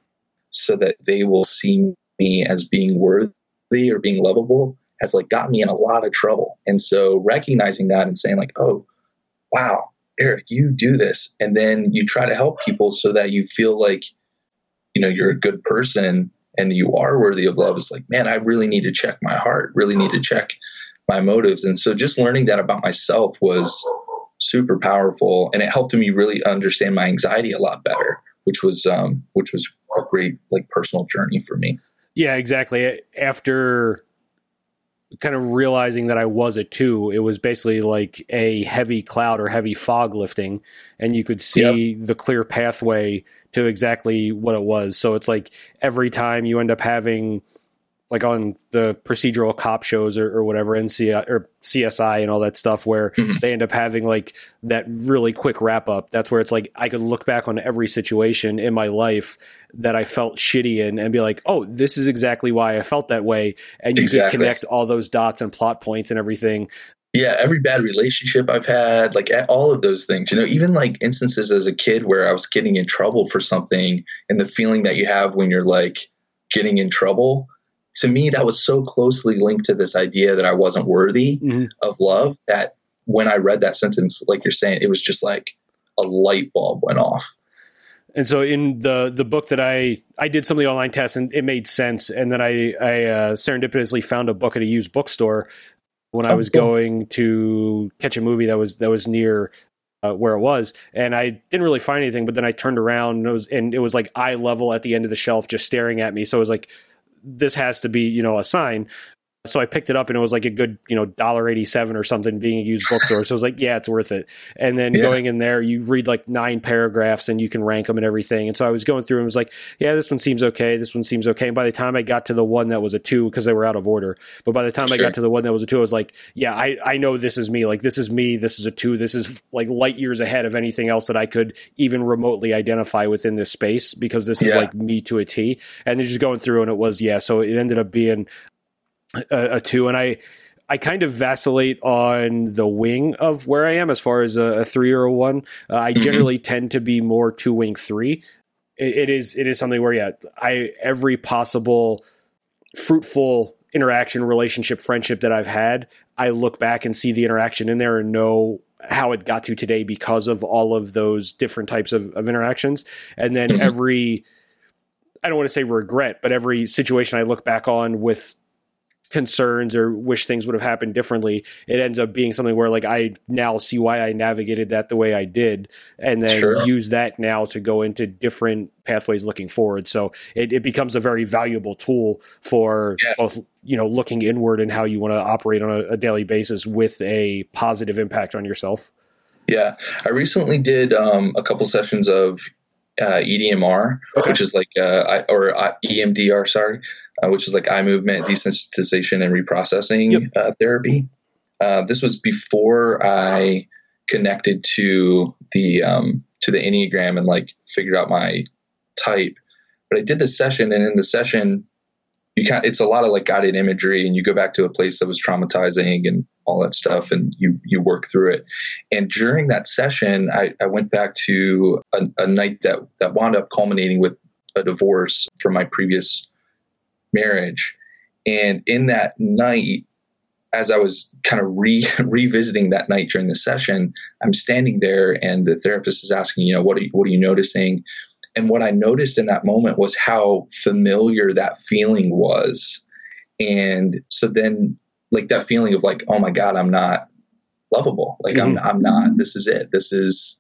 so that they will see me as being worthy or being lovable has like gotten me in a lot of trouble. And so recognizing that and saying like, oh, wow, Eric, you do this. And then you try to help people so that you feel like, you know, you're a good person and you are worthy of love. It's like, man, I really need to check my heart, really need to check my motives. And so just learning that about myself was super powerful. And it helped me really understand my anxiety a lot better, which was, um, which was a great like personal journey for me. Yeah, exactly. After kind of realizing that I was a two, it was basically like a heavy cloud or heavy fog lifting, and you could see yep. the clear pathway to exactly what it was. So it's like every time you end up having, like on the procedural cop shows or, or whatever, N C I or C S I and all that stuff, where mm-hmm. they end up having like that really quick wrap up. That's where it's like I could look back on every situation in my life that I felt shitty in and be like, oh, this is exactly why I felt that way. And you exactly. could connect all those dots and plot points and everything. Yeah, every bad relationship I've had, like all of those things, you know, even like instances as a kid where I was getting in trouble for something, and the feeling that you have when you're like getting in trouble. To me, that was so closely linked to this idea that I wasn't worthy mm-hmm. of love that when I read that sentence, like you're saying, it was just like a light bulb went off. And so in the the book that I, I did some of the online tests and it made sense. And then I, I uh, serendipitously found a book at a used bookstore when I was oh, cool. going to catch a movie that was that was near uh, where it was. And I didn't really find anything, but then I turned around and it was, and it was like eye level at the end of the shelf just staring at me. So it was like, this has to be, you know, a sign. So I picked it up and it was like a good, you know, one dollar eighty-seven or something being a used bookstore. So I was like, yeah, it's worth it. And then yeah. going in there, you read like nine paragraphs and you can rank them and everything. And so I was going through and was like, yeah, this one seems okay. This one seems okay. And by the time I got to the one that was a two, because they were out of order, but by the time sure. I got to the one that was a two, I was like, yeah, I, I know this is me. Like, this is me. This is a two. This is like light years ahead of anything else that I could even remotely identify within this space, because this is yeah. like me to a T. And then just going through and it was, yeah. So it ended up being A, a two, and I I kind of vacillate on the wing of where I am as far as a, a three or a one. Uh, I generally mm-hmm. tend to be more two wing three. It, it is it is something where yeah, I every possible fruitful interaction, relationship, friendship that I've had, I look back and see the interaction in there and know how it got to today because of all of those different types of, of interactions. And then mm-hmm. every I don't want to say regret, but every situation I look back on with concerns or wish things would have happened differently, it ends up being something where like I now see why I navigated that the way I did, and then sure. use that now to go into different pathways looking forward. So it, it becomes a very valuable tool for yeah. both, you know, looking inward and how you want to operate on a, a daily basis with a positive impact on yourself. Yeah. I recently did um, a couple sessions of uh, E D M R, okay. which is like, uh, I, or uh, E M D R, sorry. Uh, which is like eye movement desensitization and reprocessing yep. uh, therapy. Uh, this was before I connected to the um, to the Enneagram and like figured out my type. But I did the session, and in the session, you can it's a lot of like guided imagery, and you go back to a place that was traumatizing and all that stuff, and you you work through it. And during that session, I, I went back to a, a night that that wound up culminating with a divorce from my previous marriage. And in that night, as I was kind of re revisiting that night during the session, I'm standing there and the therapist is asking, you know, what are you, what are you noticing? And what I noticed in that moment was how familiar that feeling was. And so then like that feeling of like, oh my God, I'm not lovable. Like mm-hmm. I'm, I'm not, this is it. This is,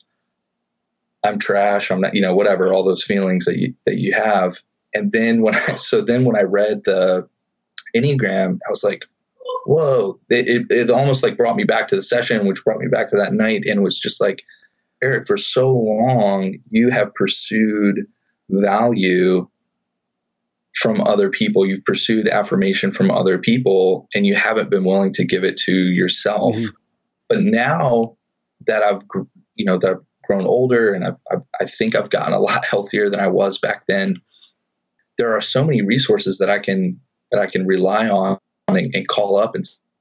I'm trash. I'm not, you know, whatever, all those feelings that you, that you have. And then when I, so then when I read the Enneagram, I was like, whoa, it, it, it almost like brought me back to the session, which brought me back to that night. And was just like, Eric, for so long, you have pursued value from other people. You've pursued affirmation from other people, and you haven't been willing to give it to yourself. Mm-hmm. But now that I've, you know, that I've grown older and I've, I've, I think I've gotten a lot healthier than I was back then, there are so many resources that I can, that I can rely on and, and call up and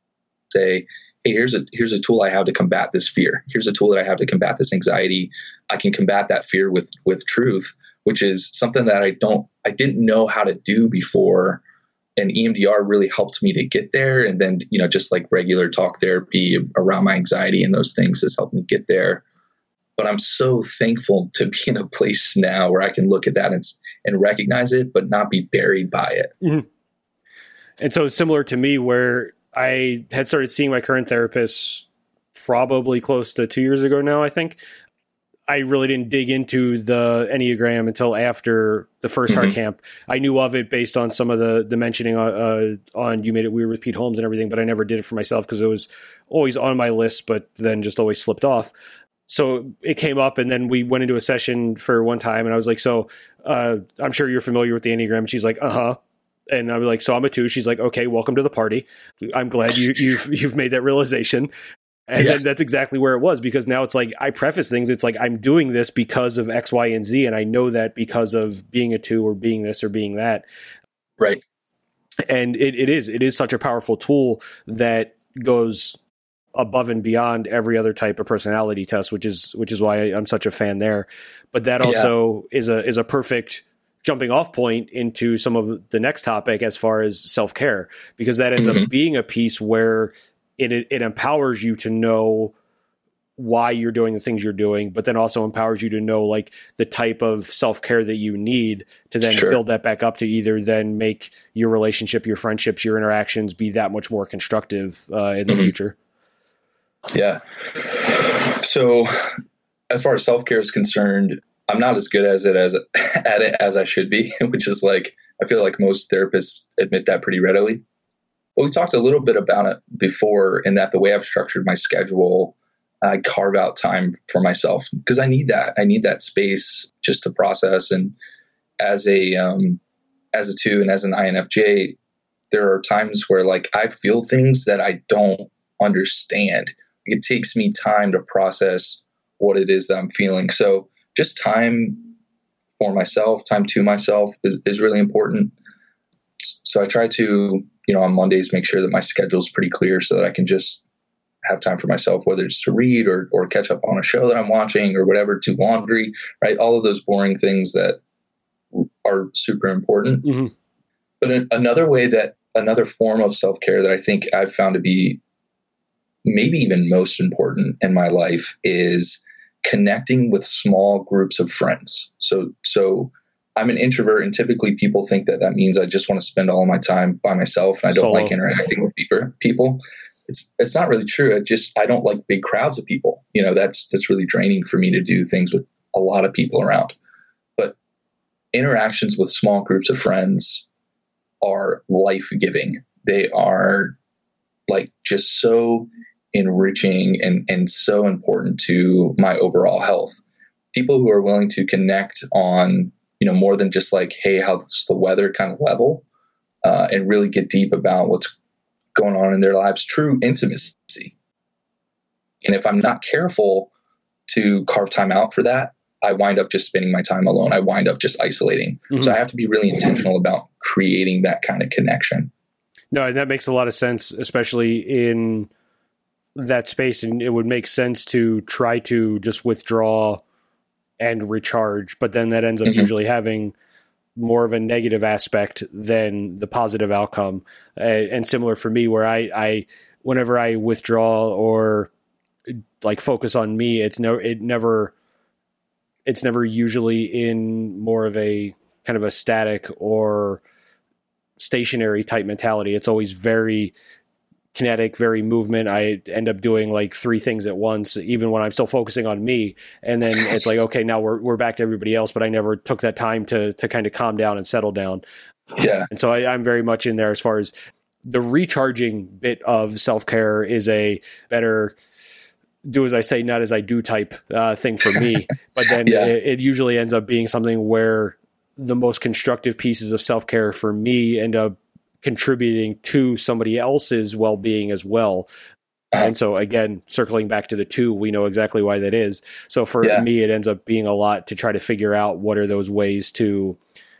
say, hey, here's a, here's a tool I have to combat this fear. Here's a tool that I have to combat this anxiety. I can combat that fear with, with truth, which is something that I don't, I didn't know how to do before. And E M D R really helped me to get there. And then, you know, just like regular talk therapy around my anxiety and those things has helped me get there. But I'm so thankful to be in a place now where I can look at that and, and recognize it, but not be buried by it. Mm-hmm. And so it's similar to me, where I had started seeing my current therapist probably close to two years ago now, I think. I really didn't dig into the Enneagram until after the first mm-hmm. Heart Camp. I knew of it based on some of the, the mentioning uh, on You Made It Weird with Pete Holmes and everything, but I never did it for myself because it was always on my list, but then just always slipped off. So it came up, and then we went into a session for one time, and I was like, so uh, I'm sure you're familiar with the Enneagram. And she's like, uh-huh. And I was like, so I'm a two. She's like, okay, welcome to the party. I'm glad you, you've, you've made that realization. And yeah. then that's exactly where it was, because now it's like I preface things. It's like I'm doing this because of X, Y, and Z. And I know that because of being a two or being this or being that. Right. And it, it is, it is such a powerful tool that goes above and beyond every other type of personality test, which is, which is why I'm such a fan there. But that also yeah. is a, is a perfect jumping off point into some of the next topic as far as self-care, because that ends mm-hmm. up being a piece where It, it empowers you to know why you're doing the things you're doing, but then also empowers you to know like the type of self-care that you need to then sure. build that back up to either then make your relationship, your friendships, your interactions be that much more constructive uh, in the mm-hmm. future. Yeah. So as far as self-care is concerned, I'm not as good as it as at it as I should be, which is like, I feel like most therapists admit that pretty readily. But we talked a little bit about it before, in that the way I've structured my schedule, I carve out time for myself because I need that. I need that space just to process. And as a um, as a two and as an I N F J, there are times where like I feel things that I don't understand. It takes me time to process what it is that I'm feeling. So just time for myself, time to myself is, is really important. So I try to, you know, on Mondays, make sure that my schedule is pretty clear so that I can just have time for myself, whether it's to read or, or catch up on a show that I'm watching or whatever, do laundry, right? All of those boring things that are super important. Mm-hmm. But in, another way that, another form of self-care that I think I've found to be maybe even most important in my life is connecting with small groups of friends. So, so I'm an introvert, and typically people think that that means I just want to spend all of my time by myself and I don't Solo. like interacting with people. It's it's not really true. I just I don't like big crowds of people. You know, that's that's really draining for me to do things with a lot of people around. But interactions with small groups of friends are life-giving. They are like just so enriching and and so important to my overall health. People who are willing to connect on, you know, more than just like, hey, how's the weather kind of level, uh, and really get deep about what's going on in their lives, true intimacy. And if I'm not careful to carve time out for that, I wind up just spending my time alone. I wind up just isolating. Mm-hmm. So I have to be really intentional about creating that kind of connection. No, that makes a lot of sense, especially in that space. And it would make sense to try to just withdraw and recharge, but then that ends up mm-hmm. usually having more of a negative aspect than the positive outcome. Uh, and similar for me, where I, I, whenever I withdraw or like focus on me, it's no, it never, it's never usually in more of a kind of a static or stationary type mentality. It's always very kinetic, very movement. I end up doing like three things at once, even when I'm still focusing on me. And then it's like, okay, now we're we're back to everybody else, but I never took that time to to kind of calm down and settle down. Yeah. And so I, I'm very much in there as far as the recharging bit of self-care is a better do as I say, not as I do type uh, thing for me. But then yeah. it, it usually ends up being something where the most constructive pieces of self-care for me end up contributing to somebody else's well-being as well. And so again, circling back to the two, we know exactly why that is. So for Yeah. me, it ends up being a lot to try to figure out what are those ways to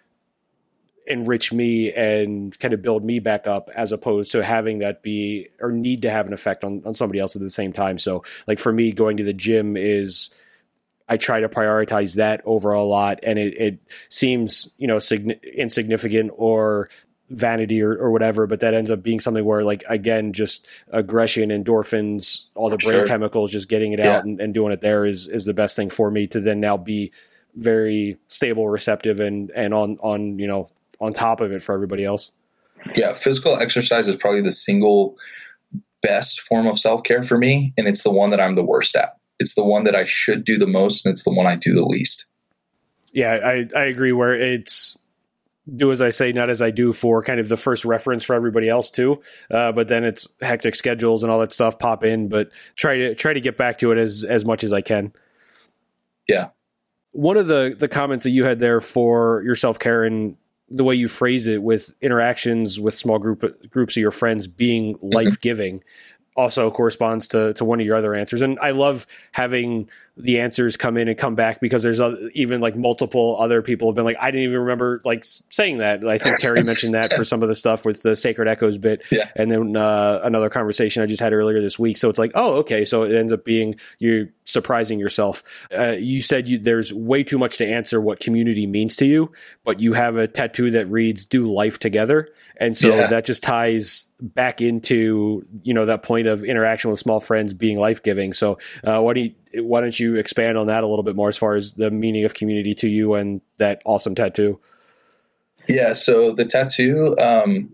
enrich me and kind of build me back up, as opposed to having that be or need to have an effect on, on somebody else at the same time. So like for me, going to the gym is, I try to prioritize that over a lot. And it, it seems, you know, sign- insignificant or vanity or, or whatever, but that ends up being something where, like, again, just aggression, endorphins, all the brain Sure. chemicals, just getting it Yeah. out and, and doing it there is, is the best thing for me to then now be very stable, receptive, and, and on, on, you know, on top of it for everybody else. Yeah. Physical exercise is probably the single best form of self-care for me. And it's the one that I'm the worst at. It's the one that I should do the most. And it's the one I do the least. Yeah, I, I agree, where it's do as I say, not as I do, for kind of the first reference for everybody else too. Uh, but then it's hectic schedules and all that stuff pop in, but try to try to get back to it as, as much as I can. Yeah. One of the, the comments that you had there for your self-care and the way you phrase it with interactions with small group groups of your friends being life-giving also corresponds to, to one of your other answers. And I love having the answers come in and come back, because there's other, even like multiple other people have been like, I didn't even remember like saying that. I think Terry mentioned that for some of the stuff with the Sacred Echoes bit. Yeah. And then uh, another conversation I just had earlier this week. So it's like, oh, okay. So it ends up being you surprising yourself. Uh, you said you, there's way too much to answer what community means to you, but you have a tattoo that reads "Do life together." And so Yeah. that just ties back into, you know, that point of interaction with small friends being life-giving. So uh, what do you, why don't you expand on that a little bit more as far as the meaning of community to you and that awesome tattoo? Yeah. So the tattoo um,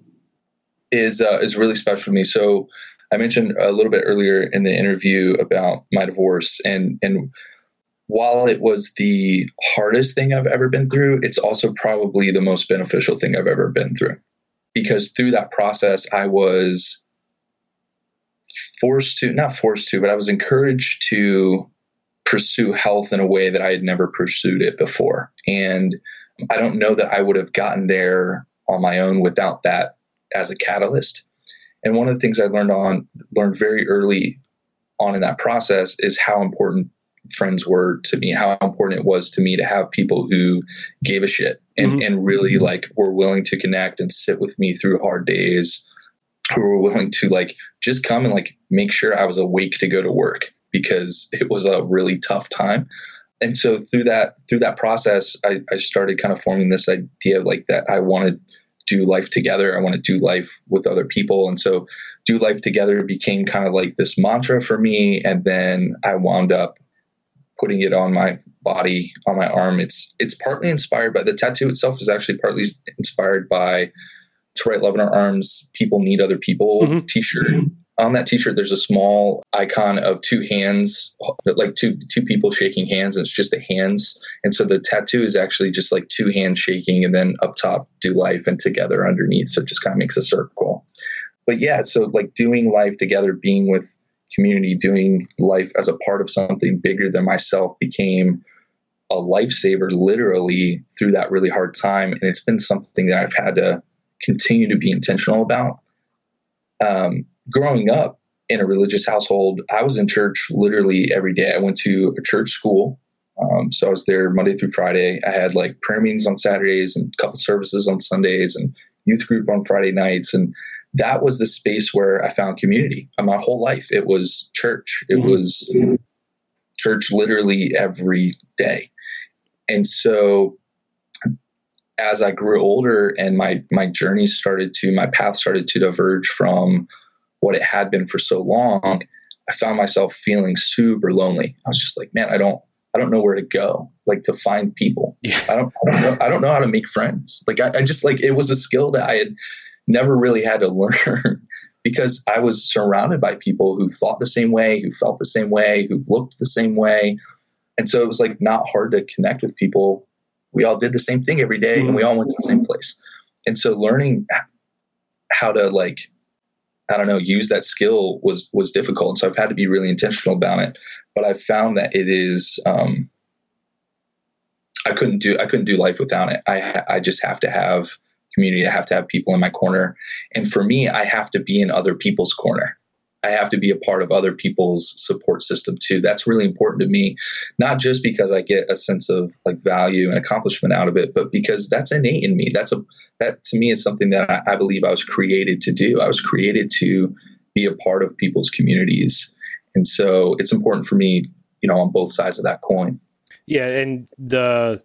is uh, is really special to me. So I mentioned a little bit earlier in the interview about my divorce, and and while it was the hardest thing I've ever been through, it's also probably the most beneficial thing I've ever been through, because through that process, I was forced to, not forced to, but I was encouraged to pursue health in a way that I had never pursued it before. And I don't know that I would have gotten there on my own without that as a catalyst. And one of the things I learned on, learned very early on in that process is how important friends were to me, how important it was to me to have people who gave a shit and, mm-hmm. and really like were willing to connect and sit with me through hard days, who were willing to like just come and like make sure I was awake to go to work, because it was a really tough time. And so through that, through that process, I, I started kind of forming this idea like that I want to do life together. I want to do life with other people. And so do life together became kind of like this mantra for me. And then I wound up putting it on my body, on my arm. It's, it's partly inspired by the tattoo itself is actually partly inspired by To Write Love in Our Arms, People Need Other People mm-hmm. t-shirt. On that t-shirt, there's a small icon of two hands, like two, two people shaking hands, and it's just the hands. And so the tattoo is actually just like two hands shaking, and then up top, do life, and together underneath. So it just kind of makes a circle. But yeah, so like doing life together, being with community, doing life as a part of something bigger than myself became a lifesaver literally through that really hard time. And it's been something that I've had to continue to be intentional about. Um, growing up in a religious household, I was in church literally every day. I went to a church school. Um, so I was there Monday through Friday. I had like prayer meetings on Saturdays and a couple services on Sundays and youth group on Friday nights. And that was the space where I found community. My whole life, it was church. It mm-hmm. was church literally every day. And so as I grew older and my, my journey started to, my path started to diverge from what it had been for so long, I found myself feeling super lonely. I was just like, man, I don't, I don't know where to go, like to find people. Yeah. I don't, I don't know. I don't know how to make friends. Like I, I just like, it was a skill that I had never really had to learn because I was surrounded by people who thought the same way, who felt the same way, who looked the same way. And so it was like not hard to connect with people. We all did the same thing every day, mm-hmm. and we all went to the same place. And so learning how to like, I don't know, use that skill was, was difficult. And so I've had to be really intentional about it, but I've found that it is, um, I couldn't do, I couldn't do life without it. I, I just have to have community. I have to have people in my corner. And for me, I have to be in other people's corner. I have to be a part of other people's support system too. That's really important to me, not just because I get a sense of like value and accomplishment out of it, but because that's innate in me. That's a, that to me is something that I, I believe I was created to do. I was created to be a part of people's communities. And so it's important for me, you know, on both sides of that coin. Yeah. And the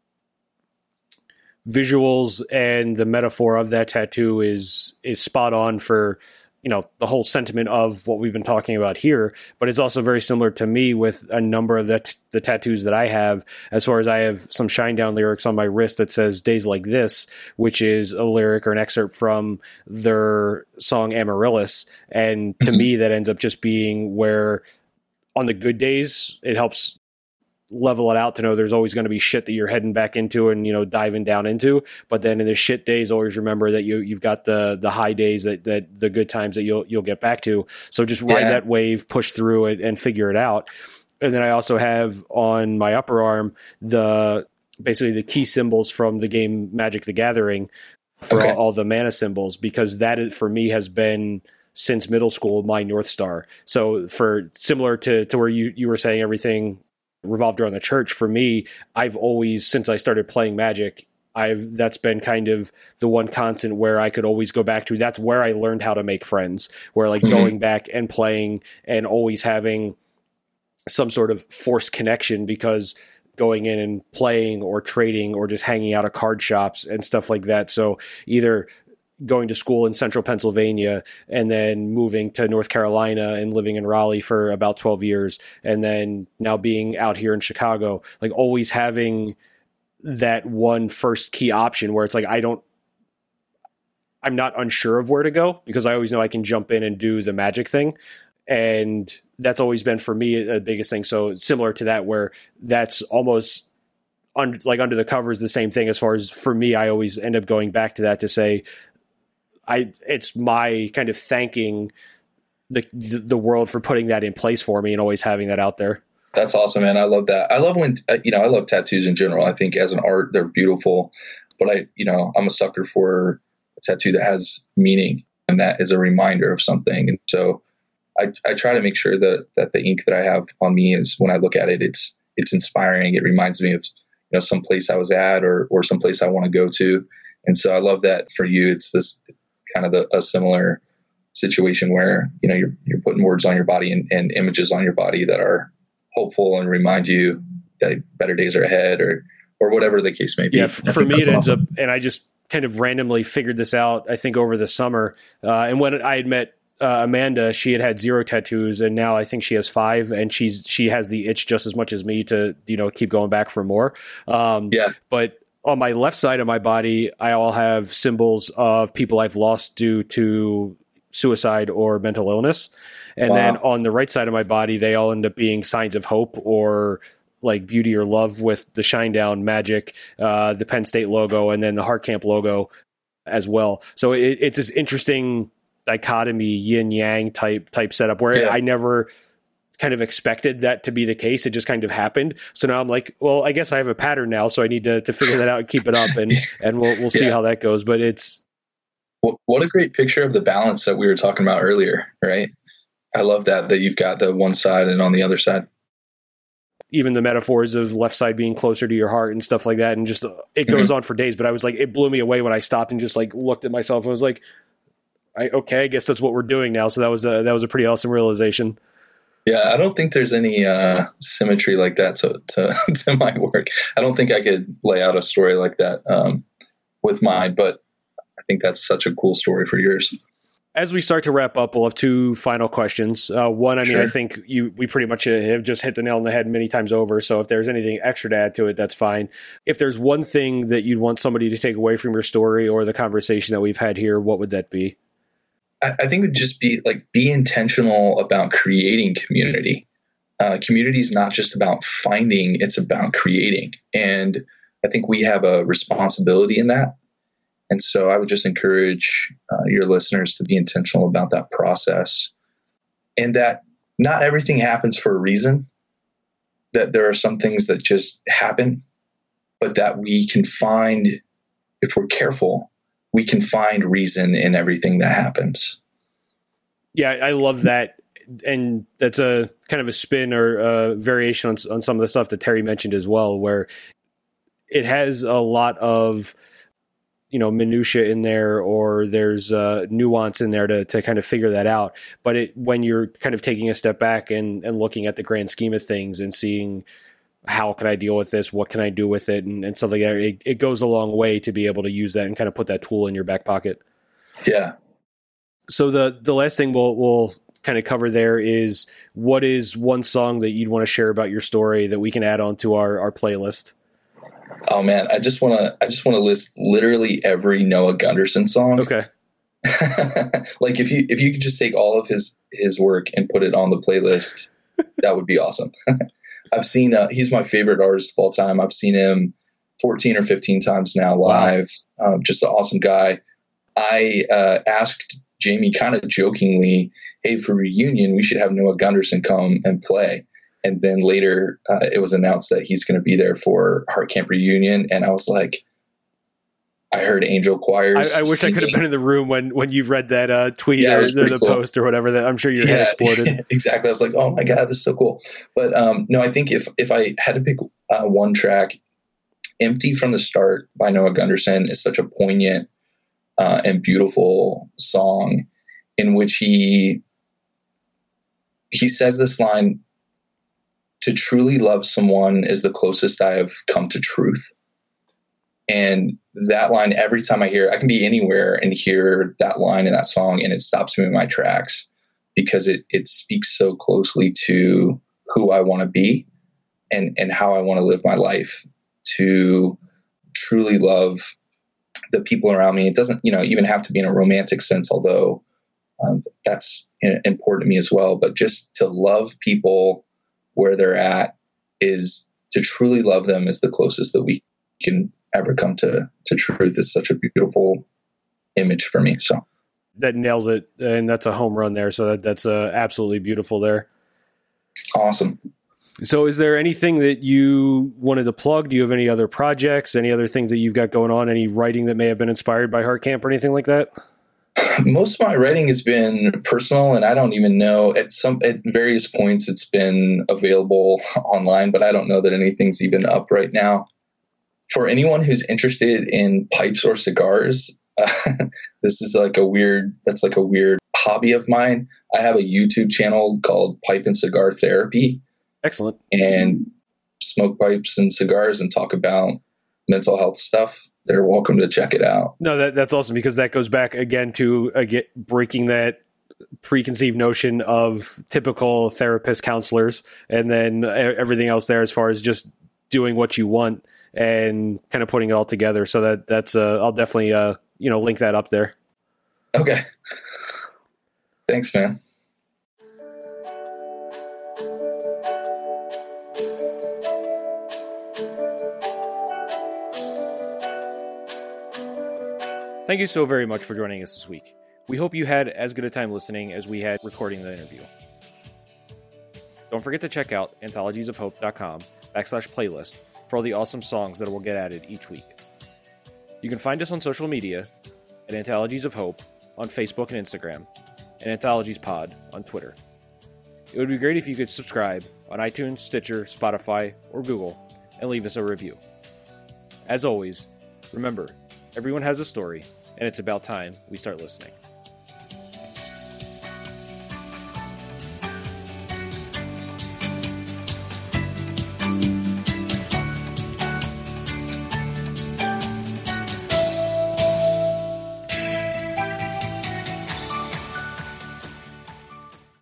visuals and the metaphor of that tattoo is, is spot on for, you know, the whole sentiment of what we've been talking about here, but it's also very similar to me with a number of the, t- the tattoos that I have, as far as I have some Shinedown lyrics on my wrist that says Days Like This, which is a lyric or an excerpt from their song Amaryllis. And to me, that ends up just being where on the good days, it helps level it out to know there's always going to be shit that you're heading back into and, you know, diving down into. But then in the shit days, always remember that you, you've got the, the high days that, that the good times that you'll, you'll get back to. So just ride yeah. that wave, push through it and figure it out. And then I also have on my upper arm, the, basically the key symbols from the game Magic the Gathering for okay. all, all the mana symbols, because that is, for me has been since middle school, my North Star. So for similar to, to where you, you were saying everything revolved around the church, for me, I've always, since I started playing Magic, I've that's been kind of the one constant where I could always go back to. That's where I learned how to make friends, where like mm-hmm. going back and playing and always having some sort of forced connection, because going in and playing or trading or just hanging out at card shops and stuff like that. So either going to school in central Pennsylvania and then moving to North Carolina and living in Raleigh for about twelve years. And then now being out here in Chicago, like always having that one first key option where it's like, I don't, I'm not unsure of where to go, because I always know I can jump in and do the Magic thing. And that's always been for me the biggest thing. So similar to that, where that's almost un, like under the covers, the same thing. As far as for me, I always end up going back to that to say, I, it's my kind of thanking the the world for putting that in place for me and always having that out there. That's awesome, man. I love that. I love when, you know, I love tattoos in general. I think as an art, they're beautiful, but I, you know, I'm a sucker for a tattoo that has meaning and that is a reminder of something. And so I, I try to make sure that, that the ink that I have on me is, when I look at it, it's, it's inspiring. It reminds me of, you know, some place I was at or, or some place I want to go to. And so I love that for you. It's this kind of the, a similar situation where, you know, you're, you're putting words on your body and, and images on your body that are hopeful and remind you that better days are ahead, or, or whatever the case may be. Yeah. For me, it ends up, and I just kind of randomly figured this out, I think over the summer. Uh, and when I had met uh, Amanda, she had had zero tattoos, and now I think she has five, and she's, she has the itch just as much as me to, you know, keep going back for more. Um, yeah. But on my left side of my body, I all have symbols of people I've lost due to suicide or mental illness. And wow. then on the right side of my body, they all end up being signs of hope or like beauty or love, with the Shinedown Magic, uh, the Penn State logo, and then the Heart Camp logo as well. So it, it's this interesting dichotomy, yin yang type type setup where yeah. I never kind of expected that to be the case. It just kind of happened. So now I'm like, well, I guess I have a pattern now, so I need to, to figure that out and keep it up, and, and we'll, we'll see yeah. how that goes. But it's, well, what a great picture of the balance that we were talking about earlier, right? I love that, that you've got the one side and on the other side. Even the metaphors of left side being closer to your heart and stuff like that. And just, it goes mm-hmm. on for days, but I was like, it blew me away when I stopped and just like looked at myself and was like, I, okay, I guess that's what we're doing now. So that was a, that was a pretty awesome realization. Yeah, I don't think there's any uh, symmetry like that to, to to my work. I don't think I could lay out a story like that um, with mine, but I think that's such a cool story for yours. As we start to wrap up, we'll have two final questions. Uh, one, I mean, sure. I think you we pretty much have just hit the nail on the head many times over. So if there's anything extra to add to it, that's fine. If there's one thing that you'd want somebody to take away from your story or the conversation that we've had here, what would that be? I think it would just be like, be intentional about creating community. Uh, community is not just about finding, it's about creating. And I think we have a responsibility in that. And so I would just encourage uh, your listeners to be intentional about that process, and that not everything happens for a reason, that there are some things that just happen. but that we can find, if we're careful, we can find reason in everything that happens. Yeah, I love that. And that's a kind of a spin or a variation on, on some of the stuff that Terry mentioned as well, where it has a lot of, you know, minutia in there, or there's uh, nuance in there to, to kind of figure that out. But it, when you're kind of taking a step back and, and looking at the grand scheme of things and seeing how can I deal with this, what can I do with it, and, and stuff like that, it, it goes a long way to be able to use that and kind of put that tool in your back pocket. Yeah. So the the last thing we'll we'll kind of cover there is, what is one song that you'd want to share about your story that we can add on to our, our playlist? Oh man, I just want to I just want to list literally every Noah Gunderson song. Okay. Like if you if you could just take all of his his work and put it on the playlist, that would be awesome. I've seen uh, he's my favorite artist of all time. I've seen him fourteen or fifteen times now live. Wow. Um, just an awesome guy. I uh, asked Jamie kind of jokingly, hey, for reunion, we should have Noah Gunderson come and play. And then later uh, it was announced that he's going to be there for Heart Camp reunion. And I was like, I heard angel choirs. I, I wish singing. I could have been in the room when, when you read that uh, tweet yeah, or the, the cool. post or whatever. That I'm sure your yeah, head exploded. Exactly. I was like, oh my God, this is so cool. But um, no, I think if, if I had to pick uh, one track, Empty from the Start by Noah Gunderson is such a poignant uh, and beautiful song in which he he says this line, to truly love someone is the closest I have come to truth. And that line, every time I hear it, I can be anywhere and hear that line in that song, and it stops me in my tracks because it, it speaks so closely to who I want to be and, and how I want to live my life, to truly love the people around me. It doesn't, you know, even have to be in a romantic sense, although um, that's important to me as well. But just to love people where they're at, is to truly love them is the closest that we can ever come to, to truth. Is such a beautiful image for me. So that nails it. And that's a home run there. So that, that's uh, absolutely beautiful there. Awesome. So is there anything that you wanted to plug? Do you have any other projects, any other things that you've got going on, any writing that may have been inspired by Heart Camp or anything like that? Most of my writing has been personal, and I don't even know at some, at various points it's been available online, but I don't know that anything's even up right now. For anyone who's interested in pipes or cigars, uh, this is like a weird, that's like a weird hobby of mine. I have a YouTube channel called Pipe and Cigar Therapy. Excellent. And smoke pipes and cigars and talk about mental health stuff. They're welcome to check it out. No, that, that's awesome, because that goes back again to uh, get, breaking that preconceived notion of typical therapist counselors, and then everything else there as far as just doing what you want and kind of putting it all together. So that that's uh, I'll definitely uh, you know link that up there. Okay. Thanks, man. Thank you so very much for joining us this week. We hope you had as good a time listening as we had recording the interview. Don't forget to check out anthologiesofhope.com backslash playlist for all the awesome songs that will get added each week. You can find us on social media at Anthologies of Hope on Facebook and Instagram, and Anthologies Pod on Twitter. It would be great if you could subscribe on iTunes, Stitcher, Spotify, or Google, and leave us a review. As always, remember, everyone has a story, and it's about time we start listening.